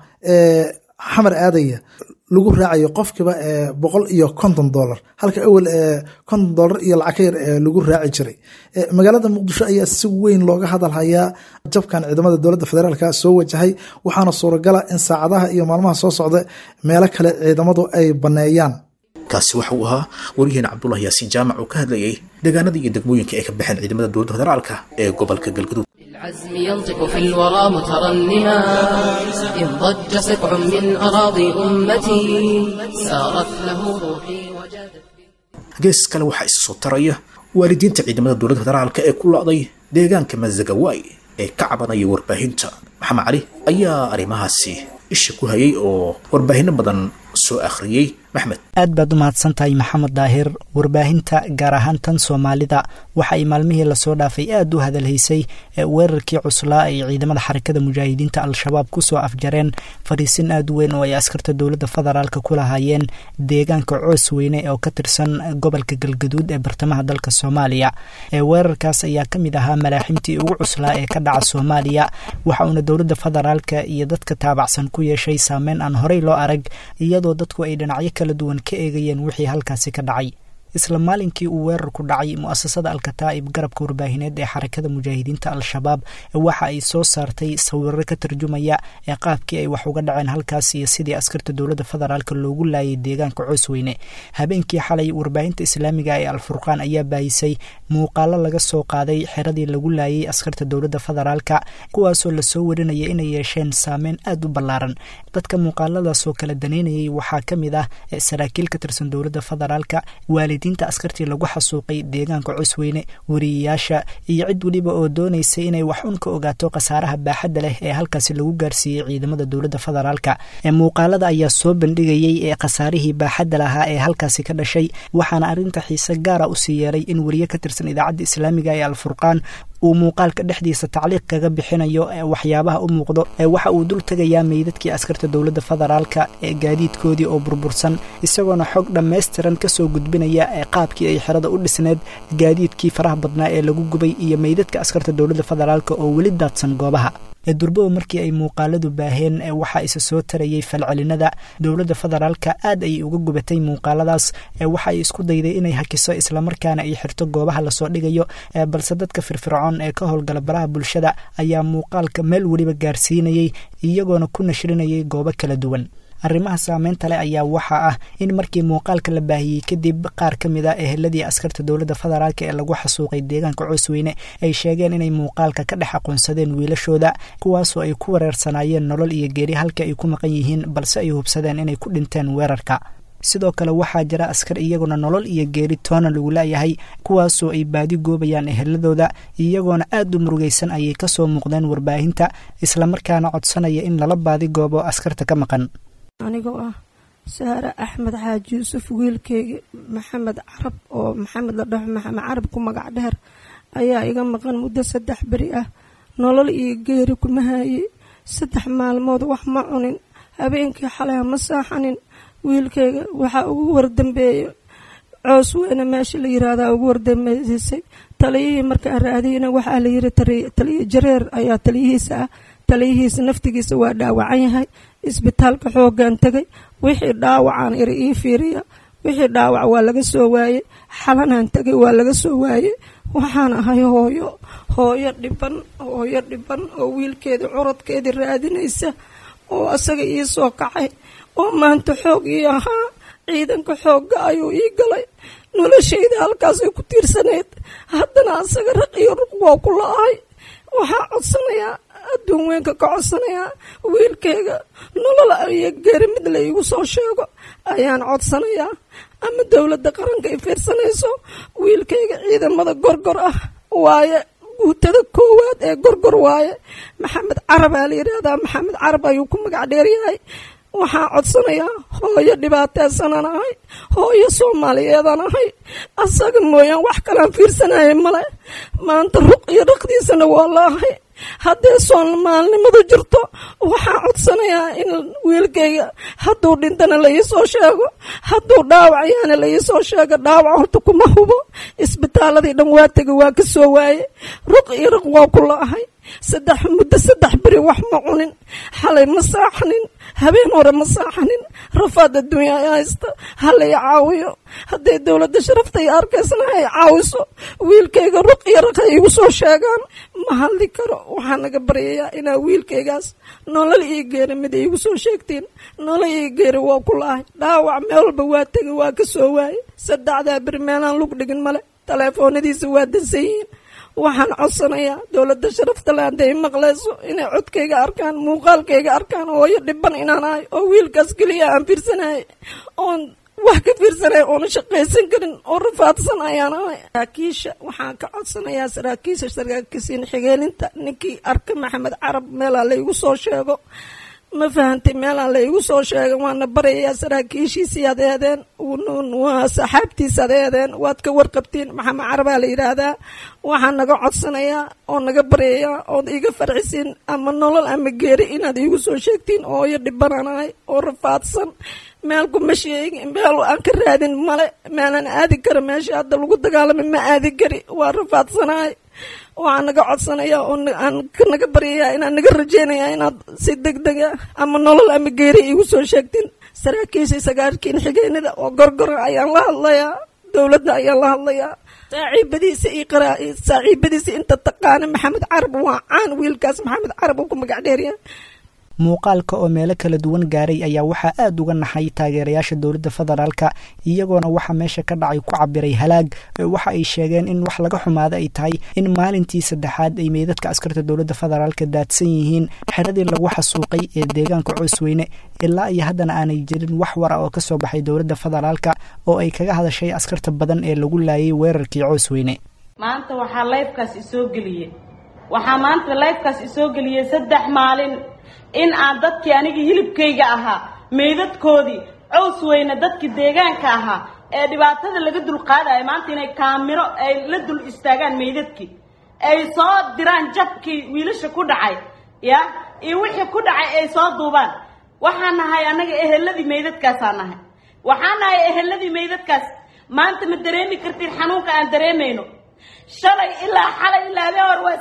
Speaker 11: xamar aadaya lagu raacayo qofkiiba $150, halka awal $50 iyo lacag ka yar lagu raaci jiray. magaalada muqdisho ayaa si weyn looga hadal hayaa jabkan ciidamada dowladda federaalka soo wajahay, waxaana suuragala in saacadaha iyo maalmaha soo socda meelo kale ciidamadu ay baneeyaan.
Speaker 3: kaasi waxa uu ahaa waryaheena cabdullaahi yaasiin jaamac oo ka hadlayay deegaanada iyo degmooyinka ay ka baxeen ciidamada dowladda federaalka ee gobolka galgaduud.
Speaker 2: العزم ينطق في الورى مترنما إن ضج سبع من أراضي أمتي سارت له روحي وجادت.
Speaker 3: gees kale waxaa isa soo taraya waalidiinta ciidamada dowladda federaalka ee ku la'day deegaanka Masagawaay ee ka cabanaya warbaahinta. maxamed cali ayaa arrimahaasi isha ku hayay oo warbaahinno badan soo akhriyay. maxmed,
Speaker 12: aad baad u mahadsantahay maxamed daahir. warbaahinta gaar ahaan tan Soomaalida waxa ay maalmihii la soo dhaafay aad u hadalhaysay weerarkii cuslaa ay ciidamada xarakada mujaahidiinta al-shabaab ku soo afjareen fariisin aad u weyn oo ay askarta dowladda federaalka ku lahaayeen deegaanka Coosweyne oo ka tirsan gobolka Galgaduud ee bartamaha dalka Soomaaliya. weerarkaas ayaa ka mid ahaa malaaximtii ugu cuslaa ee ka dhaca Soomaaliya, waxa uuna dowladda federaalka iyo dadka taabacsan ku yeeshay saameyn aan horey loo arag, iyadoo dadku ay dhinacyo kala duwan ka eegayeen wixii halkaasi ka dhacay. isla maalinkii uu weerarku dhacay, mu'asasada al-kataa'ib garabka warbaahineed ee xarakada mujaahidiinta al-shabaab waxa ay soo saartay sawirro ka tarjumaya ee qaabkii ay wax uga dhaceen halkaas iyo sidii askarta dowladda federaalka loogu laayay deegaanka Coosweyne. habeenkii xalay warbaahinta islaamiga ee al-furqaan ayaa baayisay muuqaalo laga soo qaaday xeradii lagu laayay askarta dowladda federaalka, kuwaasoo la soo warinaya inay yeesheen saameyn aad u ballaaran. dadka muuqaaladaasoo kala daneynayay waxaa ka mid ah saraakiil ka tirsan dowladda federaalka, waalidiinta askartii lagu xasuuqay deegaanka Coosweyne, wariyayaasha iyo cid waliba oo doonaysay inay wax un ka ogaato khasaaraha baaxadda leh ee halkaasi lagu gaarsiiyey ciidamada dowladda federaalka. muuqaalada ayaa soo bandhigayay khasaarihii baaxadda lahaa ee halkaasi ka dhashay, waxaana arrinta xiise gaara u sii yeelay in wariye ka tirsan idaacadda islaamiga ee al-furqaan uu muuqaalka dhexdiisa tacliiq kaga bixinayo waxyaabaha u muuqdo waxa uu dul tegayaa meydadkii askarta dowladda federaalka ee gaadiidkoodii oo burbursan isagoona xog dhammaystiran kasoo gudbinaya qaabkii ay xerada u dhisneed gaadiidkii faraha badnaa ee lagu gubay iyo meydadka askarta dowladda federaalka oo weli daadsan goobaha durbo markii ay muuqaaladu baaheen waxaa isa soo tarayay falcelinada dowladda federaalka aad ayay uga gubatay muuqaaladaas waxa ay isku dayday inay hakiso islamarkaana ay xirto goobaha lasoo dhigayo balse dadka firfircoon ee ka howlgala baraha bulshada ayaa muuqaalka meel weliba gaarsiinayay iyagoona ku nashrinayay goobo kala duwan arrimaha saameynta leh ayaa waxaa ah in markii muuqaalka la baahiyey kadib qaar ka mid a eheladii askarta dowladda federaalka ee lagu xasuuqay deegaanka Coosweyne ay sheegeen inay muuqaalka ka dhex aqoonsadeen wiilashooda kuwaasoo ay ku wareersanaayeen nolol iyo geeri halka ay ku maqan yihiin balse ay hubsadeen inay ku dhinteen weerarka sidoo kale waxaa jira askar iyaguna nolol iyo geeri toona lagu leeyahay kuwaasoo ay baadi goobayaan eheladooda iyagoona aad u murugaysan ayay kasoo muuqdeen warbaahinta islamarkaana codsanaya in lala baadi goobo askarta ka maqan
Speaker 13: anigoo ah Saara Axmed Xaaji Yuusuf wiilkeyga Maxamed Carab oo Maxamed la dhaho Maxamed Carab ku magac dheer ayaa iga maqan muddo 3 bari ah nolol iyo geeri kuma haayay 3 maalmood wax ma cunin habeenkii xalay ma saaxanin wiilkeyga waxa ugu wardambeeyay Coosweyne meesha la yiraahdo ugu wardambeysay taliyihii markaan raadiyay waxa la yiri taliye jareer ayaa taliyihiisa taliyihiisa naftigiisa waa dhaawacan yahay isbitaalka xoogan tagay wixii dhaawacaan ii fiiriya wixii dhaawac waa laga soo waayay xalanaan tagay waa laga soo waayay waxaan ahay hooyo dhiban oo wiilkeeda curadkeeda raadinaysa oo asaga ii soo kacay oo maanta xoog ii ahaa ciidanka xoogga ayuu ii galay noloshayda halkaas ay ku tiirsaneed haddana asaga raq iyo ruq waa ku la'ahay waxaa codsanayaa adduun weynka ka codsanayaa wiilkeyga nolol iyo geeri mid la iigu soo sheego ayaan codsanayaa ama dowladda qaranka ay fiirsanayso wiilkeyga ciidamada gorgor ah waaye guutada koowaad ee gorgor waaye Maxamed Carab aa la yiraahdaa Maxamed Carab ayuu ku magac dheer yahay waxaan codsanayaa hooyo dhibaataysan ahay hooyo Soomaaliyeed ahay asaga mooyaan wax kale aan fiirsanayay male maanta ruq iyo raqdiisana wallaahi haddii Soomaalnimadu jirto waxaan codsanayaa in wiilkeyga hadduu dhintana la ii soo sheego hadduu dhaawac yaana la ii soo sheego dhaawac horta kuma hubo isbitaaladii dhan waa tagay waa ka soo waayay ruq iyo raq waa ku la'ahay muddo 3 bari wax ma cunin xalay ma saaxanin habeen hore ma saaxanin rafaad adduunya ay haysta halay caawiyo hadday dowladda sharafta ay arkaysana ay caawiso wiilkeyga ruq iyo raq ay igu soo sheegaan ma hadli karo waxaan naga baryayaa inaa wiilkeygaas nolol iyo geeri mid igu soo sheegtiin nolol iyo geeri waa ku la'ahay dhaawac meel walba waa tegay waa ka soo waayay 3 bari meelaan lug dhigin male telefoonadiisa waa dansan yihiin waxaan codsanayaa dowladda sharafta leh hadday maqlayso inay codkeyga arkaan muuqaalkeyga arkaan hooyo dhiban inaan ahay oo wiilkaas keliya aan fiirsanayay oon wax ka fiirsanay oona shaqaysan karin oo rafaadsan ayaan ahay saraakiisha waxaan ka codsanayaa saraakiisiin xigeeninta ninkii arka Maxamed Carab meelaa la igu soo sheego ma fahantay meelaan la igu soo sheegay waana barayaa saraakiishiisii adeedeen waa saxaabtiisa adeedeen waad ka warqabtiin Maxamed Carab la yiraahdaa waxaan naga codsanayaa oo naga barayaa oo iga farxisiin ama nolol ama geeri inaad igu soo sheegtiin oo iyo dhibananahay oo rafaadsan meel ku masheegin meel aan ka raadin male meelan aadi karo meesha hadda lagu dagaalamay ma aadi kari waa rafaadsanahay waxaan naga codsanayaa oo aan naga baryayaa inaan naga rajeynayaa inaad si degdeg ah ama nolol ama geeri igu soo sheegtiin saraakiisha sagaarkiin xigeenada oo gorgor ayaan la hadlayaa dowladda ayaan la hadlayaa saaxiibadiisa inta taqaana Maxamed Carab waa caan wiilkaas Maxamed Carab oo ku magac dheeryahay
Speaker 12: muuqaalka oo meelo kala duwan gaaray ayaa waxaa aad uga naxay taageerayaasha dowladda federaalka iyagoona waxa meesha ka dhacay ku cabiray halaag waxa ay sheegeen in wax laga xumaado ay tahay in maalintii 3aad ay meedadka askarta dowladda federaalka daadsan yihiin xeradii lagu xasuuqay ee deegaanka Coosweyne ilaa iyo haddana aanay jirin wax war oo ka soo baxay dowladda federaalka oo ay kaga hadashay askarta badan ee lagu laayay weerarkii Coosweyne
Speaker 14: maanta waxaa live-kaas isoo geliyay 3 maalin in aan dadkii aniga hilibkayga ahaa meedadkoodii Coosweyne dadkii deegaanka ahaa ee dhibaatada laga dul qaadayo maanta inay kaamiro ay la dul istaagaan meedadkii ay soo diraan jabkii wiilasha ku dhacay ya iyo wixii ku dhacay ay soo duubaan waxaan nahay anaga eheladii meydadkaasaan nahay waxaan nahay eheladii meydadkaas maanta ma dareemi kartiin xanuunka aan dareemayno shalay ilaa xalay ilaa hor waa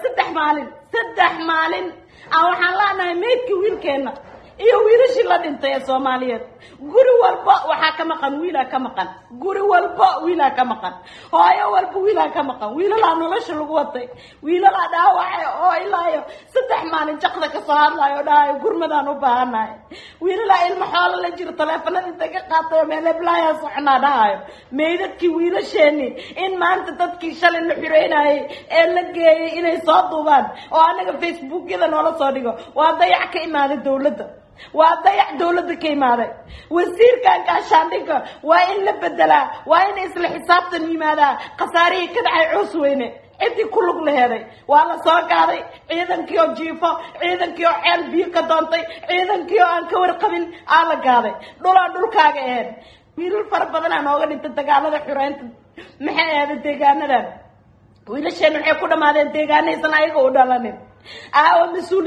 Speaker 14: 3 maalin aan waxaan leenahay meydkii wiilkeena iyo wiilashii la dhintay ee Soomaaliyeed guri walba waxa ka maqan wiila ka maqan guri walba wiila ka maqan hooyo walba wiila ka maqan wiilala nolosha lagu watay wiilala dhaawacay oo ilaayo 3 maalin jaqda ka soo hadlayo dhaayo gurmadaan u baahanahay wiilala ilmo xoolo la jiro taleefanada inta ka qaatay meel blaya soxna dhaayo meydadkii wiilasheeni in maanta dadkii shalay la xireynay ee la geeyay inay soo duubaan oo anaga Facebook-yada noola soo dhigo waa dayac ka imaaday dawladda waa dayac dawladda ka imaaday wasiirkan gaashaandhigga waa in la bedelaa waa in isla xisaabtan yimaadaa khasaarihii ka dhacay Coosweyne cidii ku lug laheeday waa la soo qaaday ciidankii oo jiifo ciidankii oo ceel biyo ka doontay ciidankii oo aan ka warqabin aa la qaaday dhulkaaga ahayd wiilal fara badan aan ooga dhintay dagaalada xureynta maxay ahayd deegaanadan wiilasheen waxay ku dhamaadeen deegaanaysan ayaga u dhalanin aawe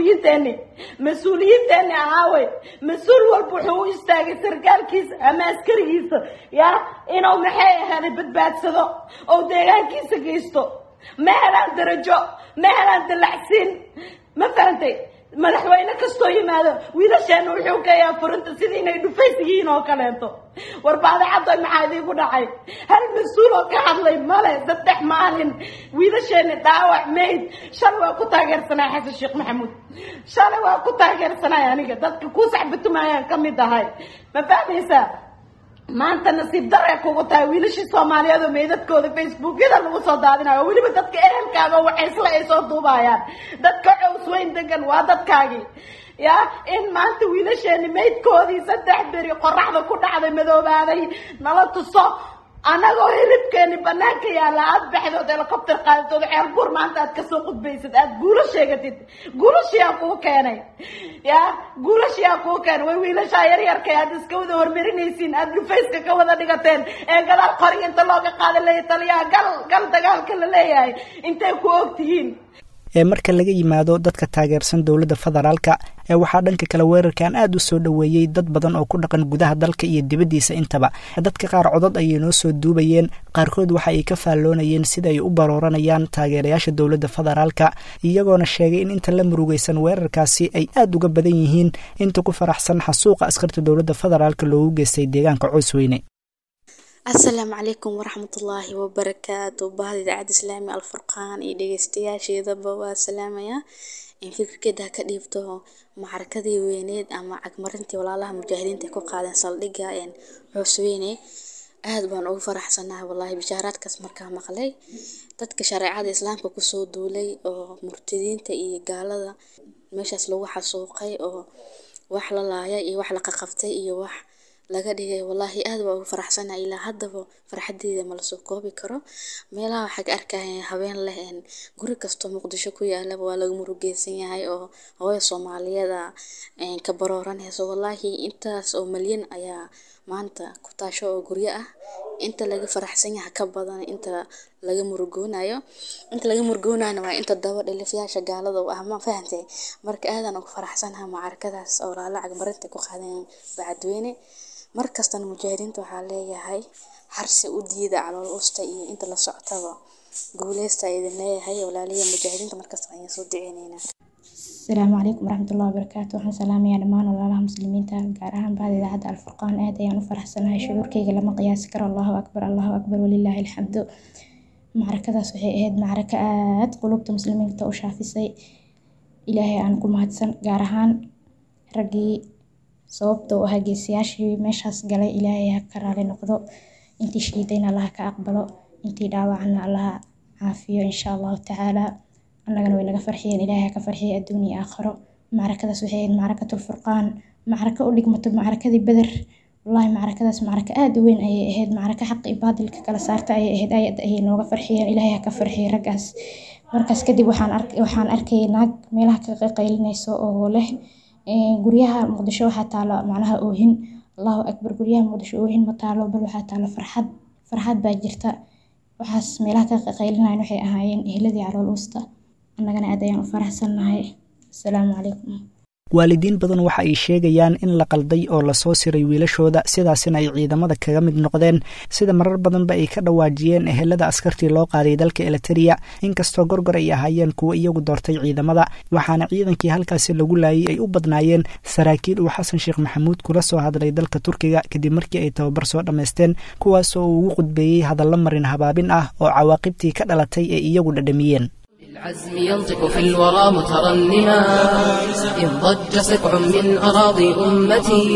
Speaker 14: mas-uuliyiinteeni aawe mas-uul walba wuxuu u istaagay sarkaalkiisa ama askarigiisa ya inuu maxay ahaaday badbaadsado oo deegaankiisa geysto ma helaan darajo ma helaan dalacsiin ma fahantay madaxweyne kastoo yimaado wiilasheena wuxuu geeyaa furinta sidii inay dhufays yihiin oo kaleento warbaada cadday maxaa idiinku dhacay hal mas-uul oo ka hadlay male 3 maalin wiilasheena dhaawac meyd shalay waa ku taageersanay xasan sheekh maxamuud shalay waa ku taageersanay aniga dadka ku saxbatumayaan ka mid ahay ma fahmaysaa maanta nasiib darre kugu tahay wiilashii Soomaaliyeed oo meydadkooda Facebook-yada lagu soo daadinayo waliba dadka ehelkaaga waxay isla ay soo duubayaan dadka Coosweyn degan waa dadkaagii ya in maanta wiilasheeni meydkoodii 3 beri qorraxda ku dhacday madoobaaday nala tuso anagoo hilibkeeni banaanka yaala aad baxdood helicopter qaadato xeel buur maanta aad ka soo qudbaysid aad guulo sheegatid guulashiyaa kuu keenay ya guulashiyaa kuu keenay way wiilasha yaryarka aad iska wada hormarinaysiin aad dhufayska ka wada dhigateen ee gadaal qori inta looga qaaday la taliyaa gal dagaalka la leeyahay intay ku ogtihiin
Speaker 12: marka laga yimaado dadka taageersan dowladda federaalka waxaa dhanka kale weerarkan aad u soo dhaweeyay dad badan oo ku dhaqan gudaha dalka iyo dibadiisa intaba dadka qaar codad ayay noo soo duubayeen qaarkood waxa ay ka faalloonayeen sida ay u barooranayaan taageerayaasha dowladda federaalka iyagoona sheegay in inta la murugaysan weerarkaasi ay aad uga badan yihiin inta ku faraxsan xasuuqa askarta dowladda federaalka loogu geystay deegaanka Coosweyne.
Speaker 15: السلام عليكم ورحمة الله وبركاته بهذه العادة الإسلامية الفرقان إيديستيا شيء ضبوا السلام يا إن فكر كده كديفته معركة وينيد أما عكمرنتي ولا الله مجاهدين تكو قاعدين صليقة يعني عسويني أهد بان أو فرح سنة والله بشارات كسمر كام خلي تدك شريعة الإسلام كوسو دولي أو مرتدين تي قال هذا مش أسلوه حسوقي أو وحلا لا يا وحلا قفتي يا وح laga dhigay wallahi aad baa ugu faraxsanahay ilaa haddaba farxadeeda ma la soo koobi karo meelaha waxa arkay habeen leh guri kasto Muqdisho ku yaala waa lagu murugeysan yahay oo hooyo Soomaaliyeed ka barooranayso wallahi intaas oo malyan ayaa maanta ku taasho oo guryo ah inta laga faraxsan yahay ka badan inta laga murugoonayo waa inta daba dhalifiyaasha gaalada oo ma fahantay marka aadan ugu faraxsanahay macarkadaas oo la lacag marinta ku qaadeen bacadweyne markastan mujaahidiinta waxa leeyahay xarsi u diida calool usta iyo inta la socotaba guuleysta idin leeyahay walaaliya mujaahidiinta markasta ay soo diceynayna.
Speaker 16: Assalaamu calaykum waraxmatullaahi wabarakaatuh. Waxaan salaamayaa dhammaan walaalaha muslimiinta gaar ahaan baadida idaacadda Al-Furqaan aad ayaan u faraxsanahay shucuurkayga lama qiyaasi karo. Allahu akbar walillaahi alxamdu. Macrakadaas waxay ahayd macraka aad qulubta muslimiinta u shaafisay ilaahay aan ku mahadsan gaar ahaan raggii sababtoo ah geesiyaashii meeshaas galay ilaahay ha ka raali noqdo intii shiidayna Allah ka aqbalo intii dhaawacna Allah caafiyo insha Allah taala annagana way naga farxiyeen ilaahay ka farxiyo adduun iyo aakhiro macrakadaas waxay ahayd macrakatul furqaan macraka u dhigmato macrakadii badar wallahi macrakadaas macraka aad u weyn ayay ahayd macraka xaq iyo baadilka kala saarta ayay ahayd ayay nooga farxiyeen ilaahay ka farxiyo raggaas markaas kadib waxaan arkay naag meelaha ka qaylinayso oo leh guryaha Muqdisho waxa taalo macnaha oohin Allahu akbar guryaha Muqdisho oohin ma taalo bal waxa taalo farxad baa jirta waxaas meelaha ka qaylinayeen waxay ahaayeen ehladii calool usta annagana aad ayaan u faraxsannahay. Assalaamu calaykum.
Speaker 12: waalidiin badan waxa ay sheegayaan in la qalday oo lasoo siray wiilashooda sidaasina ay ciidamada kaga mid noqdeen sida marar badanba ay ka dhawaajiyeen ehelada askartii loo qaaday dalka Eritrea inkastoo gorgor ay ahaayeen kuwa iyagu doortay ciidamada waxaana ciidankii halkaasi lagu laayay ay u badnaayeen saraakiil uu Xasan Sheekh Maxamuud kula soo hadlay dalka Turkiga kadib markii ay tababar soo dhameysteen kuwaas oo ugu qudbeeyay hadallo marin habaabin ah oo cawaaqibtii ka dhalatay ee iyagu dhadhamiyeen.
Speaker 2: العزم ينطق في الورى مترنما إن ضج سبع من أراضي أمتي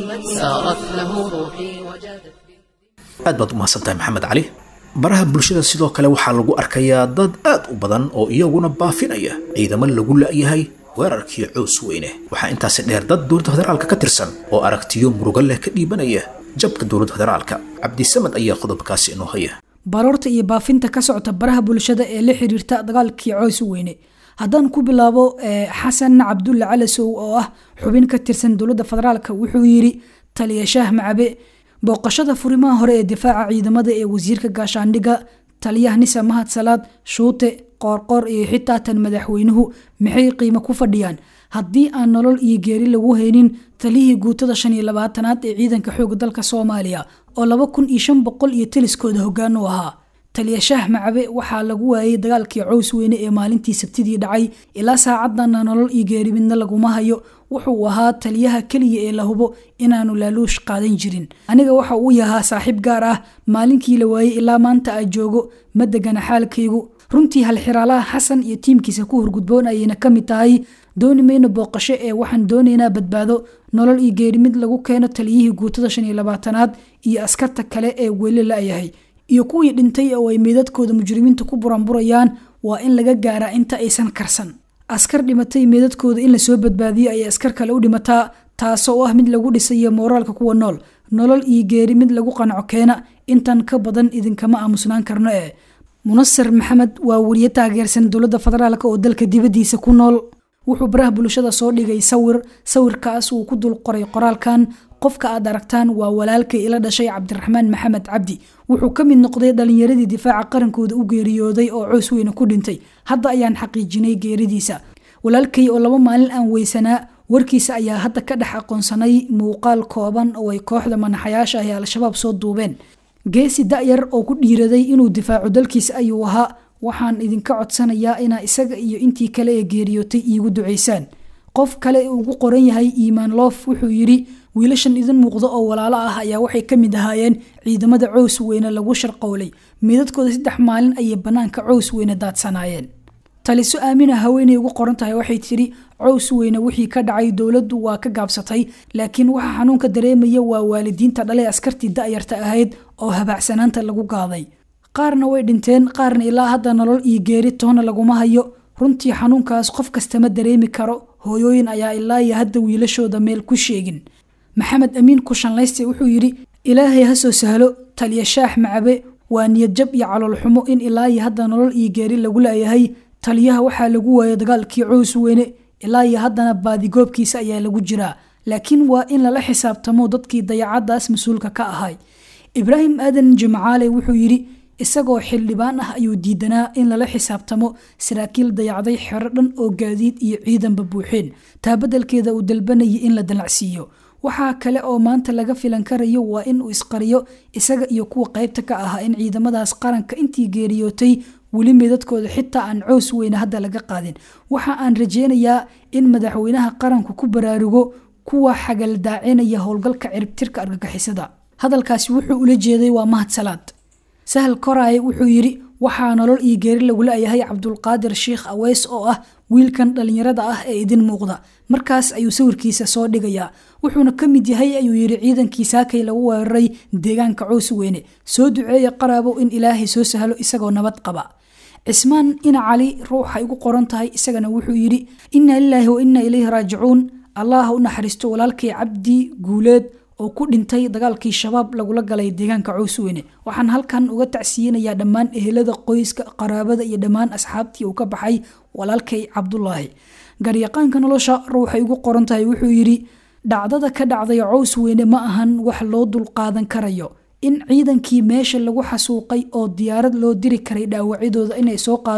Speaker 2: سارت له روحي وجادت.
Speaker 3: aad baad u mahadsantahay maxamed cali. baraha bulshada sidoo kale waxaa lagu arkayaa dad aad u badan oo iyaguna baafinaya ciidamo lagu la'yahay weerarkii coos weyne. waxaa intaasi dheer dad dowladda federaalka ka tirsan oo aragtiyo murugo leh ka dhiibanaya jabka dowladda federaalka. cabdisamad ayaa qodobkaasi inoo haya.
Speaker 17: baroorta iyo baafinta ka socota baraha bulshada ee la xiriirta dagaalkii coos weyne haddaan ku bilaabo xasan cabdulle calasow oo ah xubin ka tirsan dowladda federaalka wuxuu yiri taliya shaah macabe booqashada furimaha hore ee difaaca ciidamada ee wasiirka gaashaandhiga taliyaha nisa mahad salaad shuute qoorqoor iyo xitaa tan madaxweynuhu maxay qiimo ku fadhiyaan haddii aan nolol iyo geeri lagu haynin taliyihii guutada 25aad ee ciidanka xoogga dalka Soomaaliya oo 2500 iyo taliskooda hoggaan u ahaa. taliya shaah macabe waxaa lagu waayay dagaalkii coos weyne ee maalintii sabtidii dhacay ilaa saacadana nolol iyo geeri midna laguma hayo. wuxuu ahaa taliyaha kaliya ee la hubo inaanu laaluush qaadan jirin. aniga waxa uu yahaa saaxiib gaar ah maalinkii la waayay ilaa maanta ay joogo ma degana xaalkaygu. runtii hal xiraalaha xasan iyo tiimkiisa ku hurgudboon ayayna ka mid tahay dooni mayno booqasho ee waxaan doonaynaa badbaado nolol iyo geeri mid lagu keeno taliyihii guutada 25aad iyo askarta kale ee weli la'yahay iyo kuwii dhintay oo ay meedadkooda mujrimiinta ku buranburayaan waa in laga gaaraa inta aysan karsan. askar dhimatay meedadkooda in la soo badbaadiyo ay askar kale u dhimataa taasoo ah mid lagu dhisayo mooraalka kuwa nool. nolol iyo geeri mid lagu qanaco keena intan ka badan idinkama aamusnaan karno ee. munasir maxamed waa wariye taageersan dowladda federaalka oo dalka dibadiisa ku nool. wuxuu baraha bulshada soo dhigay sawirkaas uu ku dul qoray qoraalkan qofka aad aragtaan waa walaalkay ila dhashay Cabdiraxmaan Maxamed Cabdi. wuxuu ka mid noqday dhalinyaradii difaaca qarankooda u geeriyooday oo coos weyne ku dhintay. hadda ayaan xaqiijinay geeridiisa. walaalkay oo 2 maalin aan weysanaa warkiisa ayaa hadda ka dhex aqoonsanay muuqaal kooban oo ay kooxda manaxayaasha ah ee al-shabaab soo duubeen. geesi da'yar oo ku dhiiraday inuu difaaco dalkiisa ayuu ahaa. waxaan idinka codsanayaa inaa isaga iyo intii kale ee geeriyootay iigu duceysaan. qof kale ugu qoran yahay iimaan loof wuxuu yiri wiilashan idin muuqdo oo walaalo ah ayaa waxay ka mid ahaayeen ciidamada coos weyne lagu sharqowlay meedadkooda 3 maalin ayay banaanka coos weyne daadsanaayeen. taliso aamina haweeney ugu qoran tahay waxay tiri coos weyne wixii ka dhacay dowladdu waa ka gaabsatay laakiin waxa xanuunka dareemaya waa waalidiinta dhalay askartii da'yarta ahayd oo habaacsanaanta lagu gaaday. qaarna way dhinteen qaarna ilaa hadda nolol iyo geeri toona laguma hayo. runtii xanuunkaas qof kasta ma dareemi karo. hooyooyin ayaa ilaa iyo hadda wiilashooda meel ku sheegin. maxamed amiin ku shanlayste wuxuu yiri ilaahay ha soo sahlo taliya shaax macabe waa niyad jab iyo calool xumo in ilaa iyo hadda nolol iyo geeri lagu laayahay. taliyaha waxaa lagu waayay dagaalkii coos weyne ilaa iyo haddana baadigoobkiisa ayaa lagu jiraa laakiin waa in lala xisaabtamo dadkii dayacadaas mas-uulka ka ahay. ibraahim aadan jimcaale wuxuu yiri isagoo xildhibaan ah ayuu diidanaa in lala xisaabtamo saraakiil dayacday xero dhan oo gaadiid iyo ciidanba buuxeen taa beddelkeeda uu dalbanayay in la dalacsiiyo. waxaa kale oo maanta laga filan karayo waa in uu isqariyo isaga iyo kuwa qaybta ka ahaa in ciidamadaas qaranka intii geeriyootay weli meedadkooda xitaa aan coos weyne hadda laga qaadin. waxa aan rajeynayaa in madaxweynaha qaranku ku baraarugo kuwa xagal daacinaya howlgalka ciribtirka argagixisada. hadalkaasi wuxuu ula jeeday waa mahad salaad. sahal koraaye wuxuu yiri waxaa nolol iyo geeri lagu la'yahay Cabdulqaadir Sheekh Aweys oo ah wiilkan dhalinyarada ah ee idin muuqda. markaas ayuu sawirkiisa soo dhigayaa. wuxuuna ka mid yahay ayuu yiri ciidankiisa kay lagu weeraray deegaanka coos weyne. soo duceeya qaraabo in ilaahay soo sahlo isagoo nabad qaba. cismaan ina cali ruuxa ugu qoran tahay isagana wuxuu yiri inna lillahi wa inna ilayhi raaji'uun. allah u naxariisto walaalkay Cabdi Guuleed oo ku dhintay dagaalkii shabaab lagula galay deegaanka coos weyne. waxaan halkan uga tacsiyinayaa dhammaan ehelada qoyska qaraabada iyo dhammaan asxaabtii uu ka baxay walaalkay Cabdullaahi. garyaqaanka nolosha ruuxa ugu qoran tahay wuxuu yiri dhacdada ka dhacday coos weyne ma ahan wax loo dul qaadan karayo. in ciidankii meesha lagu xasuuqay oo diyaarad loo diri karay dhaawacyadooda inay soo qaado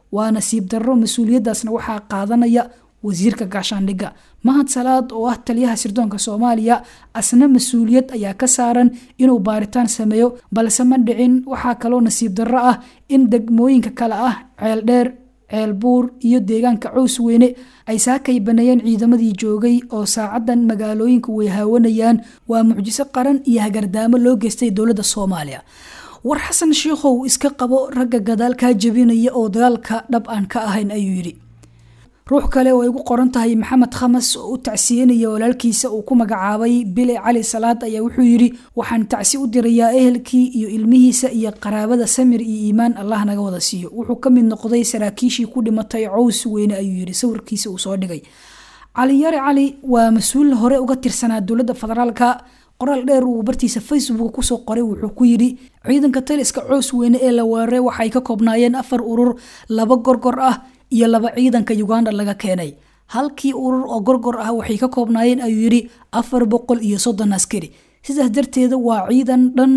Speaker 17: waa nasiib darro mas-uuliyaddaasna waxaa qaadanaya wasiirka gaashaandhigga mahad salaad oo ah taliyaha sirdoonka soomaaliya asna mas-uuliyad ayaa ka saaran inuu baaritaan sameeyo balse ma dhicin. waxaa kaloo nasiib darro ah in degmooyinka kale ah ceeldheer, ceelbuur iyo deegaanka Coosweyne ay saakay baneeyeen ciidamadii joogay oo saacadan magaalooyinka way haawanayaan. waa mucjiso qaran iyo hagardaamo loo geystay dowladda Soomaaliya. war xasan shiikhow iska qabo ragga gadaalka jabinaya oo dagaalka dhab aan ka ahayn ayuu yiri. ruux kale oo ay ugu qoran tahay maxamed khamas oo u tacsiyenaya walaalkiisa uu ku magacaabay bile cali salaad ayaa wuxuu yiri waxaan tacsi u dirayaa ehelkii iyo ilmihiisa iyo qaraabada samir iyo iimaan Allah naga wada siiyo. wuxuu ka mid noqday saraakiishii ku dhimatay Coosweyne ayuu yiri sawirkiisa uu soo dhigay. cali yare cali waa mas-uul hore uga tirsanaa dowladda federaalka. qoraal dheer uu bartiisa Facebook ku soo qoray wuxuu ku yiri ciidanka taliska Coosweyne ee la weeraray waxay ka koobnaayeen 4 urur, 2 gorgor ah iyo 2 ciidanka Uganda laga keenay. halkii urur oo gorgor ah waxay ka koobnaayeen ayuu yiri 430 askari. sidaas darteed waa ciidan dhan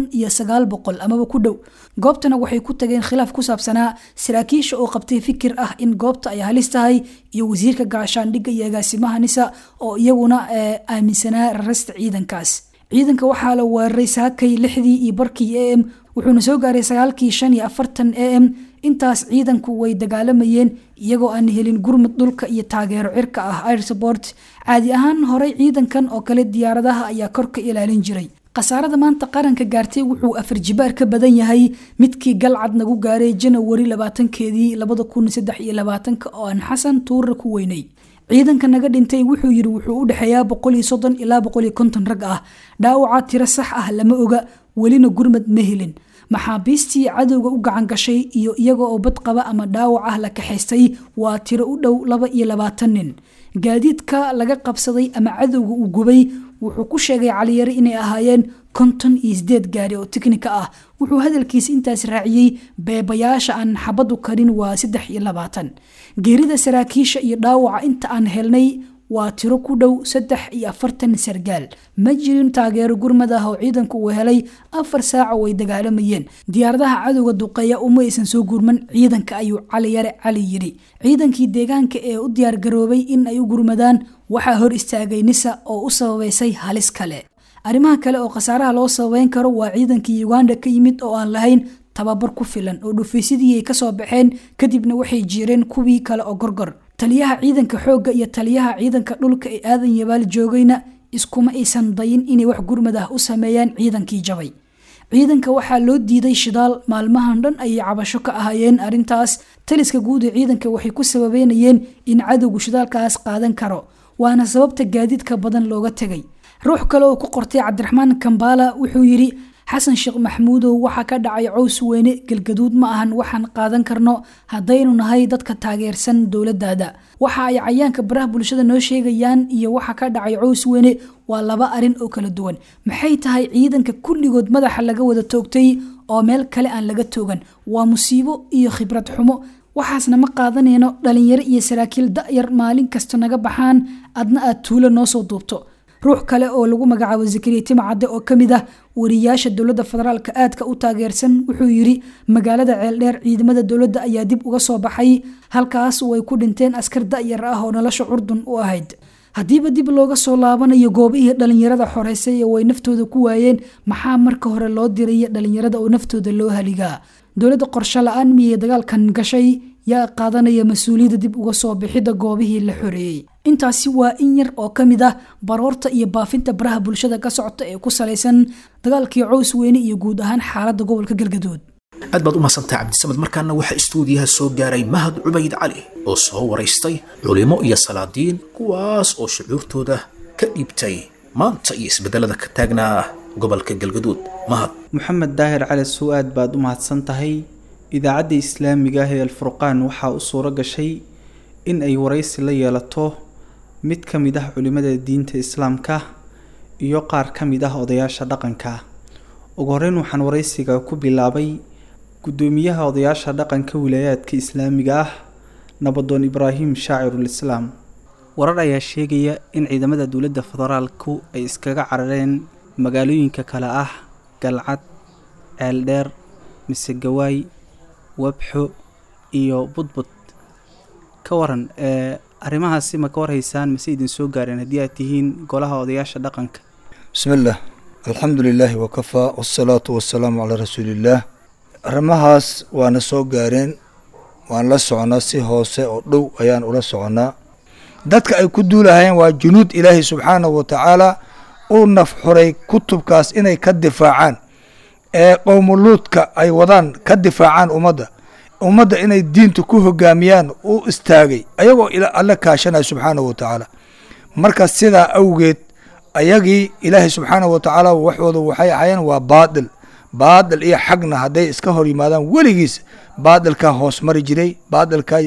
Speaker 17: 1900 amaba ku dhow. goobtana waxay ku tageen khilaaf ku saabsanaa saraakiisha oo qabtay fikir ah in goobta ay halis tahay iyo wasiirka gaashaandhigga iyo agaasimaha nisa oo iyaguna aaminsanaa rarista ciidankaas. ciidanka waxaa la weeraray saakay 6:00 AM wuxuuna soo gaaray 9:45 AM. intaas ciidanku way dagaalamayeen iyagoo aan helin gurmad dhulka iyo taageero cirka ah air support. caadi ahaan horey ciidankan oo kale diyaaradaha ayaa kor ka ilaalin jiray. qasaarada maanta qaranka gaartay wuxuu 4 jibaar ka badan yahay midkii galcad nagu gaaray January 20-keedii 2023 oo aan xasan tuure ku weynay. ciidanka naga dhintay wuxuu yiri wuxuu u dhaxeeyaa 130 ilaa 150 rag ah. dhaawaca tiro sax ah lama oga, welina gurmad ma helin. maxaabiistii cadowga u gacan gashay iyo iyaga oo bad qaba ama dhaawac ah la kaxaystay waa tiro u dhow 22 nin. gaadiidka laga qabsaday ama cadowga uu gubay wuxuu ku sheegay cali yare inay ahaayeen 58 gaari oo tiknika ah. wuxuu hadalkiisa intaas raaciyay beebayaasha aan xabadu karin waa 23. geerida saraakiisha iyo dhaawaca inta aan helnay waa tiro ku dhow 43 sargaal. ma jirin taageero gurmad ah oo ciidanku uu helay 4 saac way dagaalamayeen. diyaaradaha cadowga duqeeya uma aysan soo gurman ciidanka ayuu cali yare cali yiri. ciidankii deegaanka ee u diyaar garoobay in ay u gurmadaan waxaa hor istaagay nisa oo u sababaysay halis kale. arrimaha kale oo khasaaraha loo sababeyn karo waa ciidankii Uganda ka yimid oo aan lahayn tababar ku filan oo dhufaysidii ay ka soo baxeen kadibna waxay jireen kuwii kale oo gorgor. taliyaha ciidanka xoogga iyo taliyaha ciidanka dhulka ee aadan yabaal joogayna iskuma aysan dayin inay wax gurmad ah u sameeyaan ciidankii jabay. ciidanka waxaa loo diiday shidaal maalmahan dhan ay cabasho ka ahaayeen arintaas. taliska guud ee ciidanka waxay ku sababeynayeen in cadowgu shidaalkaas qaadan karo, waana sababta gaadiidka badan looga tagay. ruux kale oo ku qortay Cabdiraxmaan Kambala wuxuu yiri xasan sheekh maxmuudow waxa ka dhacay Coosweyne galgaduud ma ahan waxaan qaadan karno hadaynu nahay dadka taageersan dowladdaada. waxa ay cayaanka baraha bulshada noo sheegayaan iyo waxa ka dhacay Coosweyne waa 2 arin oo kala duwan. maxay tahay ciidanka kulligood madaxa laga wada toogtay oo meel kale aan laga toogan? waa musiibo iyo khibrad xumo. waxaasna ma qaadanayno dhalinyaro iyo saraakiil da'yar maalin kasta naga baxaan adna aad tuulo noo soo duubto. ruux kale oo lagu magacaabo Zakariya Timcade oo kamid ah wariyaasha dowladda federaalka aadka u taageersan wuxuu yiri magaalada Ceeldheer ciidamada dowladda ayaa dib uga soo baxay halkaas oo ay ku dhinteen askar da'yar ah oo nolosha Urdun u ahayd. hadiiba dib looga soo laabanayo goobihii dhalinyarada xoreysay oo ay naftooda ku waayeen maxaa marka hore loo diray dhalinyarada oo naftooda loo haligaa? dowladda qorshe la'aan miyay dagaalkan gashay yaa qaadanaya mas'uuliyadda dib uga soo bixida goobihii la xoreeyay? intaasi waa in yar oo kamid ah baroorta iyo baafinta baraha bulshada ka socota ee ku salaysan dagaalkii Coosweyne iyo guud ahaan xaaladda gobolka Galgaduud.
Speaker 3: aad baad u mahadsantahay Cabdisamad. markaana waxa istuudiyaha soo gaaray Mahad Ubayd Cali oo soo wareystay culimo iyo salaadiin kuwaas oo shucuurtooda ka dhiibtay maanta iyo isbedelada ka taagnaa gobolka Galgaduud. mahad.
Speaker 18: maxamed daahir cali su'aad baad u mahadsantahay. idaacadda islaamiga ah ee Al-Furqaan waxaa u suura gashay in ay wareysi la yeelato mid ka mid ah culimada diinta islaamka iyo qaar ka mid ah odayaasha dhaqanka. ugu horreyn waxaan wareysiga ku bilaabay gudoomiyaha odayaasha dhaqanka wilaayadka islaamiga ah Nabadoon Ibraahim Shaacirul Islaam. warar ayaa sheegaya in ciidamada dowladda federaalku ay iskaga carareen magaalooyinka kala ah Galcad, Ceeldheer, Misegawaay, Wabxo iyo budbud ka waran arrimahaasi ma ka warhaysaan mase idin soo gaareen haddii aad tihiin golaha odayaasha dhaqanka?
Speaker 19: bismillaah alxamdu lilaahi wakafaa wasalaatu wasalaamu calaa rasuulillaah. arrimahaas waana soo gaareen, waan la soconaa si hoose oo dhow ayaan ula soconaa. dadka ay ku duulahayeen waa junuud ilaahi subxaanahu watacaala u nafxuray kutubkaas inay ka difaacaan, ee qowmuluudka ay wadaan ka difaacaan ummadda inay diinta ku hogaamiyaan u istaagay ayagoo alle kaashanaya subxaanahu watacaala. marka sidaa awgeed ayagii ilaahay subxaanahu watacaala waxooda waxay ahayeen waa baadil iyo xagna hadday iska hor yimaadaan weligiis baadilkaa hoos mari jiray, baadilkaa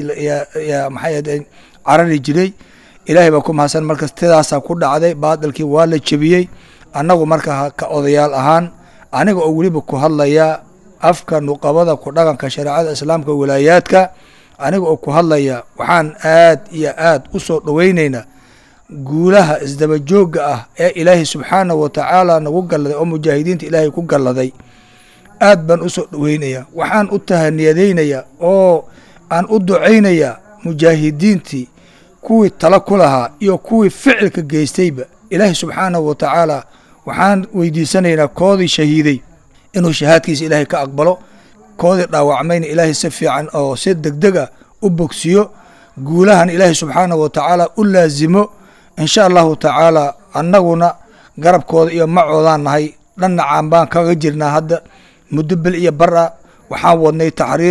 Speaker 19: maxay carari jiray. ilaahay baa ku mahadsan. marka sidaasaa ku dhacday, baadilkii waa la jebiyey. annagu marka ka odayaal ahaan aniga oo weliba ku hadlaya afka nuqabada ku dhaqanka shareecada islaamka walaayaadka, aniga oo ku hadlaya waxaan aad iyo aad u soo dhoweynaynaa guulaha isdaba joogga ah ee ilaahay subxaanahu watacaala nagu galladay oo mujaahidiinta ilaahay ku galladay. aad baan u soo dhoweynayaa, waxaan u tahaniyadaynayaa oo aan u ducaynayaa mujaahidiintii kuwii tala ku lahaa iyo kuwii ficilka geystayba. ilaahay subxaanahu watacaala waxaan weydiisanaynaa koodii shahiiday inuu shahaadkiisa ilaahay ka aqbalo, koodii dhaawacmayna ilaahay si fiican oo si degdeg ah u bogsiyo, guulahan ilaahay subxaanahu watacaala u laazimo. insha allahu tacaala annaguna garabkooda iyo macoodaan nahay, dhanacaan baan kaga jirnaa. hadda muddo bil iyo bara waxaan wadnay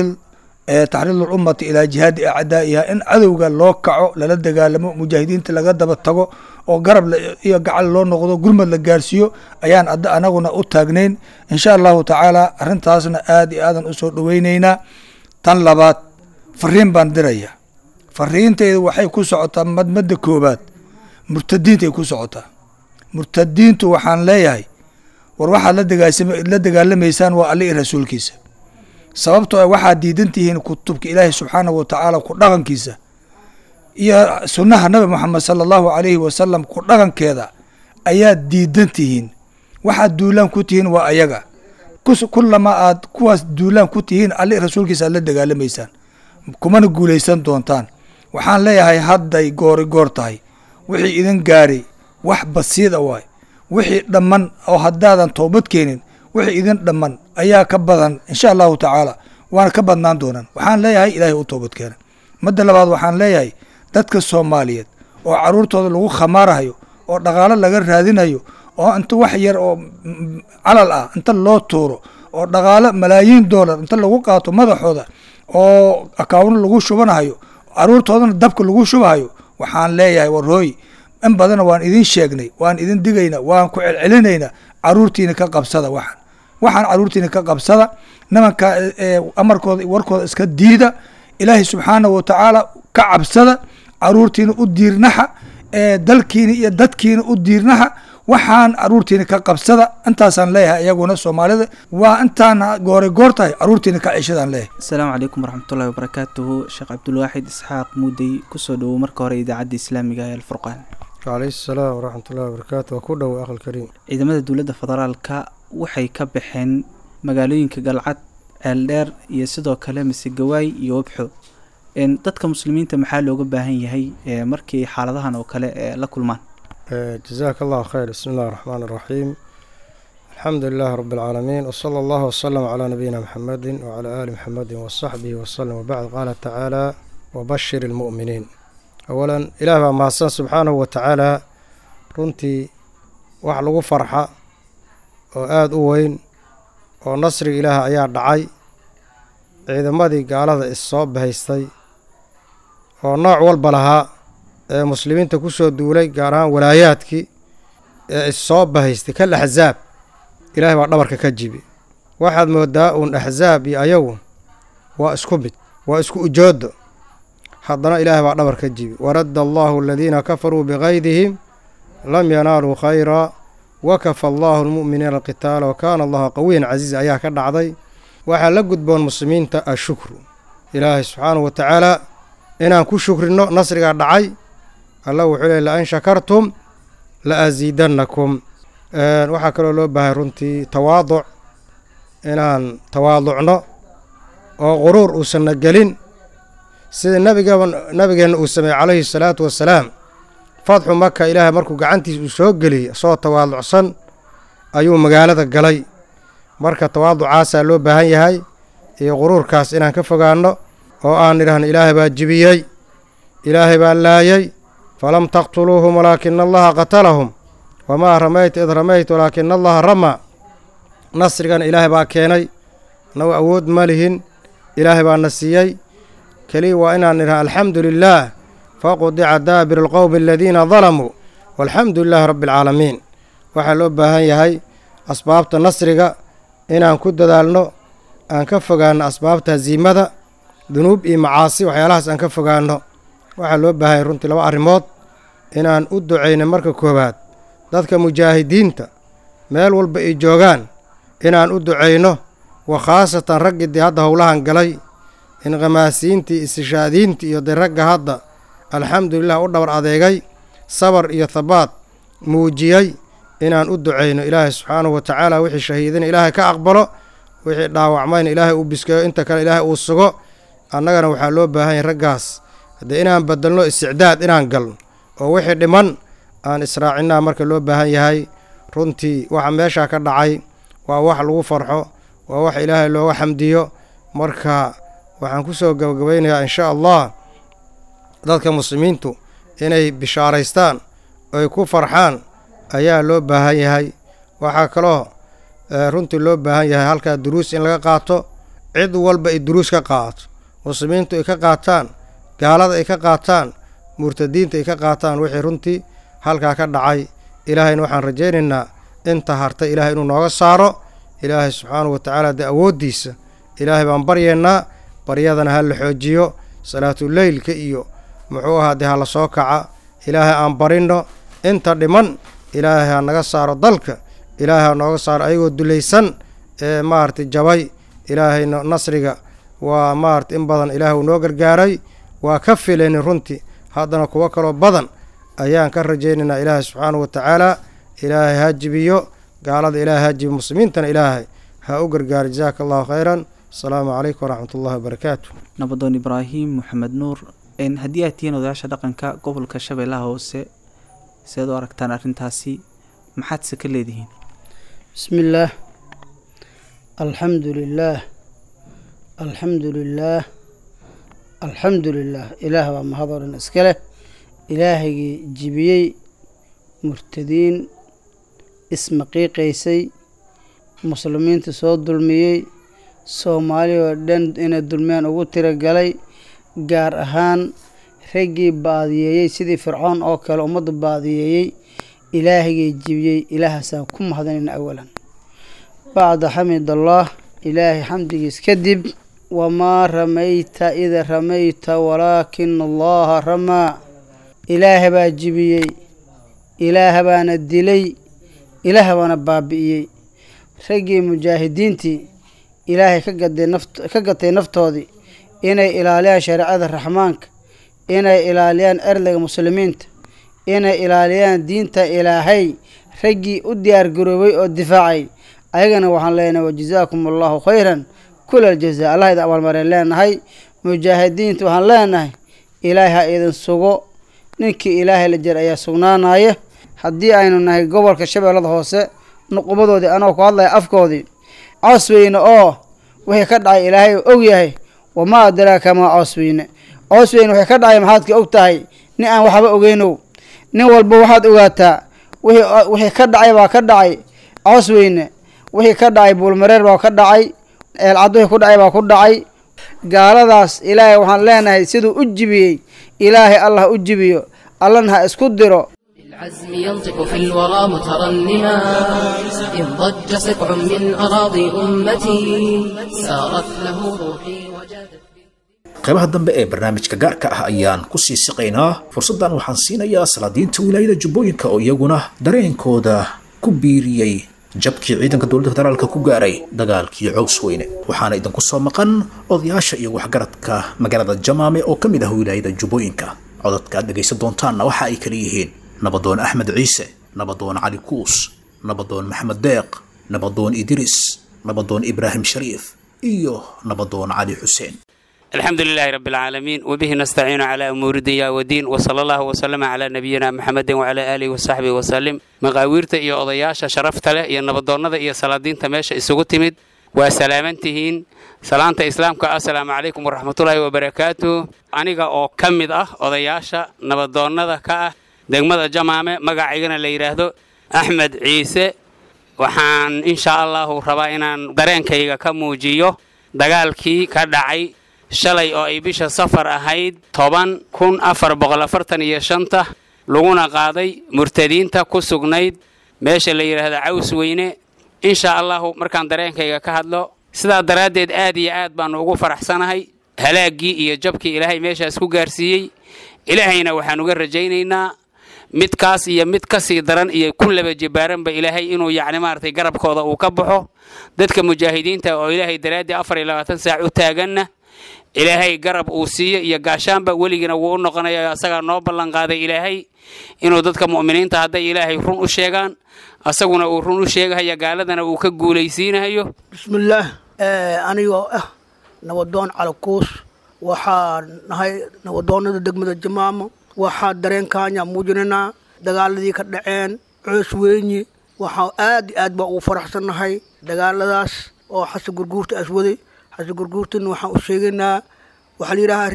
Speaker 19: taxriidu ummati ilaa jihaadi acdaa'iha, in cadowga loo kaco, lala dagaalamo, mujaahidiinta laga daba tago oo garab iyo gacal loo noqdo, gurmad la gaarsiiyo ayaan anaguna u taagnayn. insha allahu tacaala arrintaasna aad iyo aadan u soo dhoweynaynaa. tan labaad fariin baan diraya, fariinteyda waxay ku socotaa madmada koobaad murtadiintay ku socotaa. murtadiintu waxaan leeyahay war waxaad la dagaalamaysaan waa alle i rasuulkiisa, sababtoo waxaad diidan tihiin kutubka ilaahay subxaanahu watacaala ku dhaqankiisa iyo sunnaha nabi moxamed sala allahu calayhi wasalam ku dhaqankeeda ayaad diidan tihiin. waxaad duulaan ku tihiin waa ayaga. kullama aad kuwaas duulaan ku tihiin alle rasuulkiisa aad la dagaalamaysaan, kumana guulaysan doontaan. waxaan leeyahay hadday goor tahay, wixii idin gaaray wax basiida waay, wixii dhamman oo haddaadan toobad keenin wixii idin dhamman ayaa ka badan insha allahu tacaala, waana ka badnaan doonaan. waxaan leeyahay ilaahay u toobad keena. madda labaad waxaan leeyahay dadka soomaaliyeed oo caruurtooda lagu khamaarahayo oo dhaqaalo laga raadinayo oo inta wax yar oo calal ah inta loo tuuro oo dhaqaalo malaayiin doolar inta lagu qaato madaxooda oo akaawno lagu shubanahayo, caruurtoodana dabka lagu shubahayo, waxaan leeyahay warhooy in badana waan idin sheegnay, waan idin digaynaa, waan ku celcelinaynaa. caruurtiina ka qabsada, waxaan caruurtiina ka qabsada. nimanka amarkooda warkooda iska diida, ilaahay subxaanahu watacaala ka cabsada, caruurtiina u diirnaxa, dalkiina iyo dadkiina u diirnaxa. waxaan caruurtiina ka qabsada. intaasaan leeyahay. iyaguna soomaalida waa intaana goor tahay caruurtiina ka ceshadaan leeyahay.
Speaker 18: asalaamu calaykum waraxmatullahi wabarakaatuhu. sheekh cabdulwaaxid isxaaq muudey kusoo dhowow marka hore idaacadda islaamiga ee alfurqaan.
Speaker 20: calayhi salaam waraxmatullahi wabarakaatu. waa ku dhow aqal kariim.
Speaker 18: ciidamada dowladda federaalka waxay ka baxeen magaalooyinka galcad, ceeldheer iyo sidoo kale masegawaay iyo wabxo. dadka muslimiinta maxaa looga baahan yahay markii xaaladahan oo kale la kulmaan?
Speaker 20: jazaaka allahu khayr. bismi illahi raxmaan raxiim. alxamdu lilahi rabi alcaalamiin, wsala allahu wasalam calaa nabiyina maxamedin wacalaa aali maxamedin wasaxbihi wasalam. wabacd, qaala tacaala wabashir ilmu'miniin. awalan ilaah baa mahadsan subxaanahu watacaala. runtii wax lagu farxa oo aada u weyn oo nasriga ilaah ayaa dhacay. ciidamadii gaalada issoo bahaystay oo nooc walba lahaa ee muslimiinta ku soo duulay, gaar ahaan walaayaadkii ee issoo bahaystay kal axzaab, ilaahay baa dhabarka ka jibi. waxaad moodaa uun axzaab iyo ayagu waa isku mid, waa isku ujoodo. haddana ilaahay baa dhabar ka jibi. waradda allahu aladiina kafaruu bigaydihim lam yanaaluu khayra wakafa allahu almu'miniina alqitaala wakaana allahu qawiyan casiiza ayaa ka dhacday. waxaa la gudboon muslimiinta ashukru, ilaahay subxaanahu watacaala inaan ku shukrino nasrigaa dhacay. allah wuxuu leey la-in shakartum la asiidannakum. waxaa kaloo loo baahay runtii tawaaduc, inaan tawaaducno oo quruur uusanna gelin, sida nabigeenna uu sameeyey calayhi salaatu wassalaam. fatxu maka ilaahay markuu gacantiisa uu soo geliyey soo tawaaducsan ayuu magaalada galay. marka tawaaducaasaa loo baahan yahay iyo quruurkaas inaan ka fogaanno oo aan idhaahno ilaahay baa jibiyey, ilaahay baa laayay, falam taqtuluuhum walaakina allaha qatalahum wamaa ramayta id ramayta walaakina allaha ramaa. nasrigana ilaahay baa keenay, nagu awood ma lihin, ilaahay baa na siiyey. keliya waa inaan idhaha alxamdu lilaah faqudica daabiru alqowmi aladiina dalamuu walxamdu lilaahi rabbi alcaalamiin. waxaa loo baahan yahay asbaabta nasriga inaan ku dadaalno, aan ka fogaanno asbaabta hasiimada, dunuub iyo macaasi waxyaalahaas aan ka fogaanno. waxaa loo baahan yahay runtii laba arrimood inaan u ducayno. marka koowaad dadka mujaahidiinta meel walba ay joogaan inaan u ducayno, wa khaasatan raggii dee hadda howlahan galay, inqamaasiintii istishaadiintii iyo dee ragga hadda alxamdulilah u dhabar adeegay, sabar iyo habaad muujiyey, inaan u ducayno ilaahay subxaanahu wa tacaala. wixii shahiidina ilaahay ka aqbalo, wixii dhaawacmayna ilaahay uu biskeeyo, inta kale ilaahay uu sugo. annagana waxaa loo baahan yahay raggaas haddee inaan bedelno isticdaad inaan galno oo wixii dhiman aan israacinaa marka loo baahan yahay. runtii waxa meeshaa ka dhacay waa wax lagu farxo, waa wax ilaahay looga xamdiyo. marka waxaan ku soo gabagabaynayaa insha allah dadka muslimiintu inay bishaaraystaan oy ku farxaan ayaa loo baahan yahay. waxaa kaloo runtii loo baahan yahay halkaa duruus in laga qaato, cid walba ay duruus ka qaato, muslimiintu ay ka qaataan, gaalada ay ka qaataan, murtadiinta ay ka qaataan wixii runtii halkaa ka dhacay. ilaahayna waxaan rajaynaynaa inta hartay ilaahay inuu nooga saaro. ilaahay subxaanahu wa tacaala dee awooddiisa ilaahay baan baryaynaa, baryadana ha la xoojiyo, salaatuleylka iyo muxuu ahaa dee ha la soo kaca, ilaahay aan barinno. inta dhiman ilaahay ha naga saaro dalka, ilaahay ha nooga saaro ayagoo dulaysan ee maaragtay jabay. ilaahayna nasriga waa maaragtay in badan ilaahay uu noo gargaaray, waa ka filaynin runtii, haddana kuwo kaloo badan ayaan ka rajaynaynaa. ilaahay subxaanahu wa tacaala ilaahay ha jibiyo gaalada, ilaahay ha jibiyo muslimiintana, ilaahay ha u gargaaro. jazaaka allahu khayran. asalaamu calaykum waraxmat ullahi wabarakaatu.
Speaker 18: nabadoon ibraahim maxamed nuur, haddii aad tihiin odayaasha dhaqanka gobolka shabeellaha hoose, seed u aragtaan arrintaasi, maxaadse ka leedihiin?
Speaker 21: bismillaah, alxamdu lilaah, alxamdu lilaah, alxamdu lilaah. ilaah baa mahadoo dhan iska leh, ilaahagii jibiyey murtadiin ismaqiiqaysay, muslimiinta soo dulmiyey, soomaali oo dhan inay dulmiyaan ugu tiragalay, gaar ahaan raggii baadiyeeyey sidii fircoon oo kale ummaddu baadiyeeyey. ilaahagii jibiyey, ilaahaasaa ku mahadinayna awalan. bacda xamidallah, ilaahay xamdigiis kadib, wamaa ramayta ida ramayta walaakina allaha ramaa. ilaaha baa jibiyey, ilaaha baana dilay, ilaaha baana baabi'iyey. raggii mujaahidiintii ilaahay ka gatay naftoodii inay ilaaliyaan shareecada raxmaanka, inay ilaaliyaan erlayga muslimiinta, inay ilaaliyaan diinta ilaahay, raggii u diyaar garoobay oo difaacay, ayagana waxaan leenahay wajazaakum allahu khayran kula aljazaa. allah idin abaalmareen leenahay. mujaahidiinta waxaan leenahay ilaahay ha idin sugo, ninkii ilaahay la jir ayaa sugnaanaya. haddii aynu nahay gobolka shabeellada hoose, nuqubadoodii anoo ku hadlaya afkoodii, coosweyne oo wixii ka dhacay ilaahay og yahay, wamaa adraaka maa coosweyne. coosweyne wixii ka dhacay maxaad ka og tahay? nin aan waxba ogeynow, nin walba waxaad ogaataa wixii ka dhacay baa ka dhacay coosweyne, wixii ka dhacay buulmareer baa ka dhacay, eelcad wixii ku dhacay baa ku dhacay. gaaladaas ilaahay waxaan leenahay siduu u jibiyey, ilaahay allah u jibiyo, allana ha isku diro.
Speaker 2: العزم ينطق في الورى مترنما إن ضج سبع من أراضي أمتي سارت له روحي وجادت.
Speaker 3: qaybaha dambe ee barnaamijka gaarka ah ayaan ku sii siqaynaa. fursaddan waxaan siinayaa salaadiinta wilaayada jubbooyinka oo iyaguna dareenkooda ku biiriyey jabkii ciidanka dowladda federaalka ku gaaray dagaalkii Coosweyne. waxaana idinku soo maqan odayaasha iyo waxgaradka magaalada Jamaame oo ka mid ah wilaayada jubbooyinka. codadka aad dhegaysan doontaanna waxa ay kala yihiin nabadoon axmed ciise, nabadoon cali kuus, nabadoon maxamed deeq, nabadoon idris, nabadoon ibraahim shariif iyo nabadoon cali xuseen.
Speaker 5: الحمد لله رب العالمين وبه نستعين على أمور الدنيا والدين وصلى الله وسلم على نبينا محمد وعلى آله وصحبه وسلم مقاويرته iyo odayaasha sharafta leh iyo nabadoonnada iyo salaadiinta meesha isugu timid waa salaamantihiin salaanta islaamka assalaamu calaykum waraxmatullaahi wabarakaatuh aniga oo ka mid ah odayaasha nabadoonnada ka ah degmada Jamaame magaciigana la yiraahdo Axmed Ciise waxaan insha Allah rabaa inaan dareenkayga ka muujiyo dagaalkii ka dhacay shalay oo ay bisha safar ahayd 10,445 laguna qaaday murtadiinta ku sugnayd meesha la yiraahdo Caws Weyne insha Allah markaan dareenkayga ka hadlo sidaa daraadeed aad iyo aad baan ugu faraxsanahay halaagii iyo jabkii Ilaahay meeshaas ku gaarsiiyay Ilaahayna waxaan uga rajaynaynaa midkaas iyo mid ka sii daran iyo kullaba jibaaran ba Ilaahay inuu yacni maartay garabkooda uu ka baxo dadka mujaahidiinta oo Ilaahay daraadii 24 saac u taaganna Ilaahay garab uu siiyo iyo gaashaanba weligina wuu noqonayaa asaga noo ballan qaaday Ilaahay inuu dadka mu'miniinta haday Ilaahay run u sheegaan asaguna uu run u sheegayo gaaladana uu ka guuleysiinayo
Speaker 22: bismillaah anigoo nabadoon Calakuus waxaan nahay nabadoonnada degmada Jamaamo waxaa dareenkaanya muujinayna dagaaladii ka dhaceen Caws Weyne waxa aad baa ugu faraxsanahay dagaaladaas oo xasan gurguurta aswaday xasan gurguurtan waxaan u sheegaynaa waxa la yiraahdaa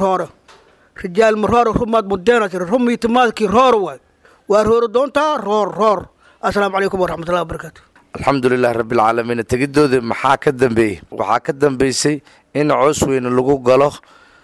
Speaker 22: rijaal marooro rumaad mudeena rumiitmaadkii roor waa roor doontaa roor assalaamu calaykum waraxmatullaahi wabarakaatuh
Speaker 23: alxamdulilah rabbil caalamiin tegidooda maxaa ka dambeeyay waxaa ka dambeysay in Caws Weyne lagu galo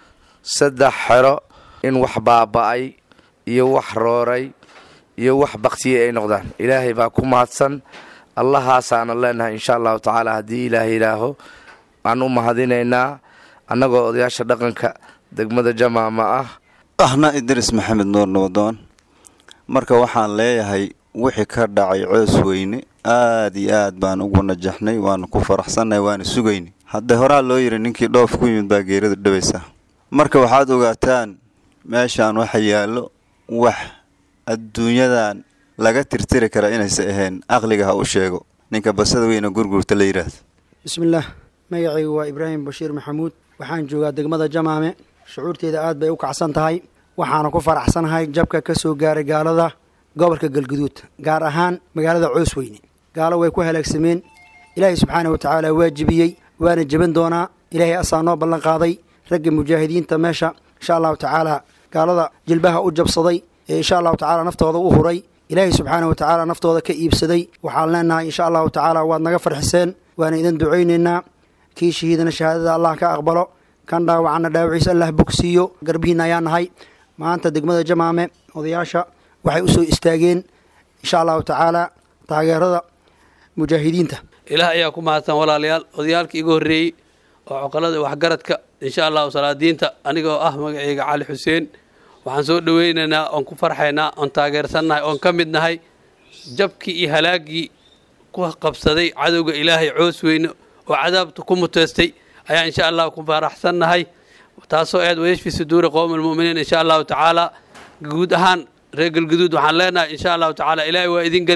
Speaker 23: 3 xero in wax baaba'ay iyo wax rooray iyo wax baqtiyay ay noqdaan ilaahay baa ku mahadsan allahaasaana leenahay insha Allah taala hadii ilaahay ilaaho aan u mahadinaynaa annagoo odayaasha dhaqanka degmada Jamaama
Speaker 24: ahna Idris Maxamed Nuur Nabadoon marka waxaan leeyahay wixii ka dhacay Caws Weyne aad iyo aad baan ugu najaxnay waan ku faraxsanahay waan sugaynay hadda hore loo yiri ninkii dhoof ku yimid baa geerida dhabaysa marka waxaad ogaataan meeshaan waxa yaalo wax adduunyadan laga tirtiri kara inaysan ahayn aqliga ha u sheego ninka basada weyna gurgurta la yiraahdo
Speaker 22: bismillaah magacaygu waa Ibraahim Bashiir Maxamuud waxaan joogaa degmada Jamaame shucuurteeda aad bay u kacsan tahay waxaana ku faraxsanahay jabka ka soo gaaray gaalada gobolka Galgaduud gaar ahaan magaalada Caws Weyne gaalo way ku halaagsameen Ilaahay subxaanahu wa ta'aala waajibiyay waana jaban doonaa Ilaahay asaa noo ballan qaaday ragga mujaahidiinta meesha insha Allah ta'aala gaalada jilbaha u jabsaday insha Allah ta'aala naftooda u huray Ilaahay subxaanahu wa ta'aala naftooda ka iibsaday waxaan leenahay insha Allah ta'aala waad naga farxiseen waana idin duceynaynaa kii shahiidana shahaadada Allah ka aqbalo kan dhaawacna dhaawaciisa Allah bogsiiyo garbihiina ayaan nahay maanta degmada Jamaame odayaasha waxay u soo istaageen insha Allah ta'aala taageerada mujaahidiinta
Speaker 25: ilaah ayaa ku mahadsan walaalayaal odayaalkii igu horeeyay oo coqolada waxgaradka insha Allah salaadiinta anigoo magacayga Cali Xuseen waxaan soo dhaweynaynaa oon ku farxaynaa oon taageersanahay oon ka mid nahay jabkii iyo halaagii ku qabsaday cadowga Ilaahay Caws Weyne oo cadaabta ku muteestay ayaa insha Allah ku faraxsanahay taasoo aad weeshfi suduura qowmul mu'miniin insha Allah ta'ala guud ahaan reer Galgaduud waxaan leenahay insha Allah ta'ala Ilaahay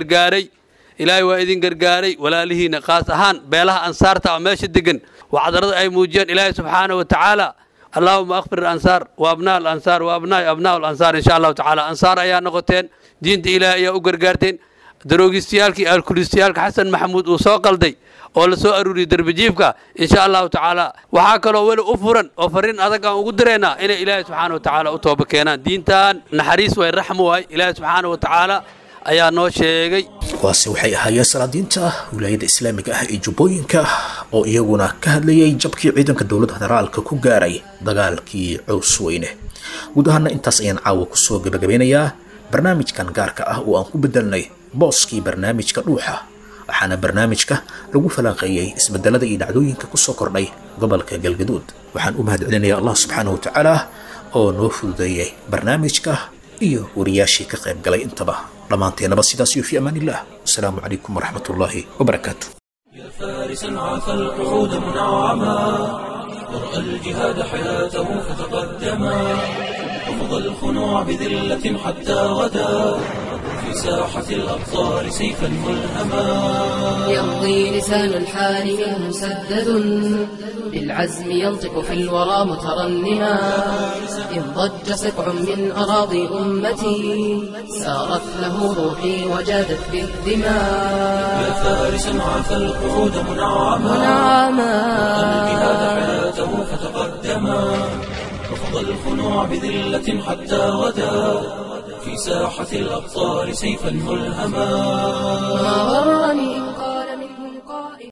Speaker 25: waa idin gargaaray walaalihiina qaas ahaan beelaha ansaarta meesha degan وعذرت أي موجين إلهي سبحانه وتعالى اللهم أغفر الأنصار وأبناء الأنصار وأبناء الأنصار إن شاء الله تعالى أنصار أيها نقطين دين إلهي أقرقارتين دروغستيالكي الكوليستيالك حسن محمود وسوقل دي ولا سو أروري دربجيبك إن شاء الله تعالى وحاكلوا ولا أفرين أذكا وقدرنا إلى إلهي سبحانه وتعالى أتوبكينا دين تان نحريس ويرحموا إلهي سبحانه وتعالى ayaa noo sheegay
Speaker 3: kuwaasi waxay ahaayeen salaadiinta wilaayada islaamiga ah ee Jubbooyinka oo iyaguna ka hadlayay jabkii ciidanka dawladda federaalka ku gaaray dagaalkii Caws Weyne guud ahaan intaas ayaan caawa ku soo gabagabeynayaa barnaamijkan gaarka ah oo aan ku bedelnay booskii barnaamijka dhuuxa waxaana barnaamijka lagu falanqeeyay isbedelada iyo dhacdooyinka ku soo kordhay gobolka Galgaduud waxaan u mahadcelinayaa Allah subhanahu wa ta'ala oo noo fududeeyay barnaamijka iyo wariyaashii ka qayb galay intaba dhamaanteena sidaas iyo fi amaan illah assalamu alaykum wa rahmatullahi wa barakatuh
Speaker 1: يا فارسا عاث القعود منعما ورأى الجهاد حياته فتقدما رفض الخنوع بذلة حتى غدا في ساحة الأبطال سيفا ملهما.
Speaker 2: يمضي لسان الحال منه مسدد بالعزم ينطق في الورى مترنما. إن ضج سبع من أراضي أمتي سارت له روحي وجادت بالدماء.
Speaker 1: يا فارسا عاف القعود منعما الجهاد حياته فتقدما. رفض الخنوع بذلة حتى غدا في ساحة الأبطال سيفا ملهما.
Speaker 2: ما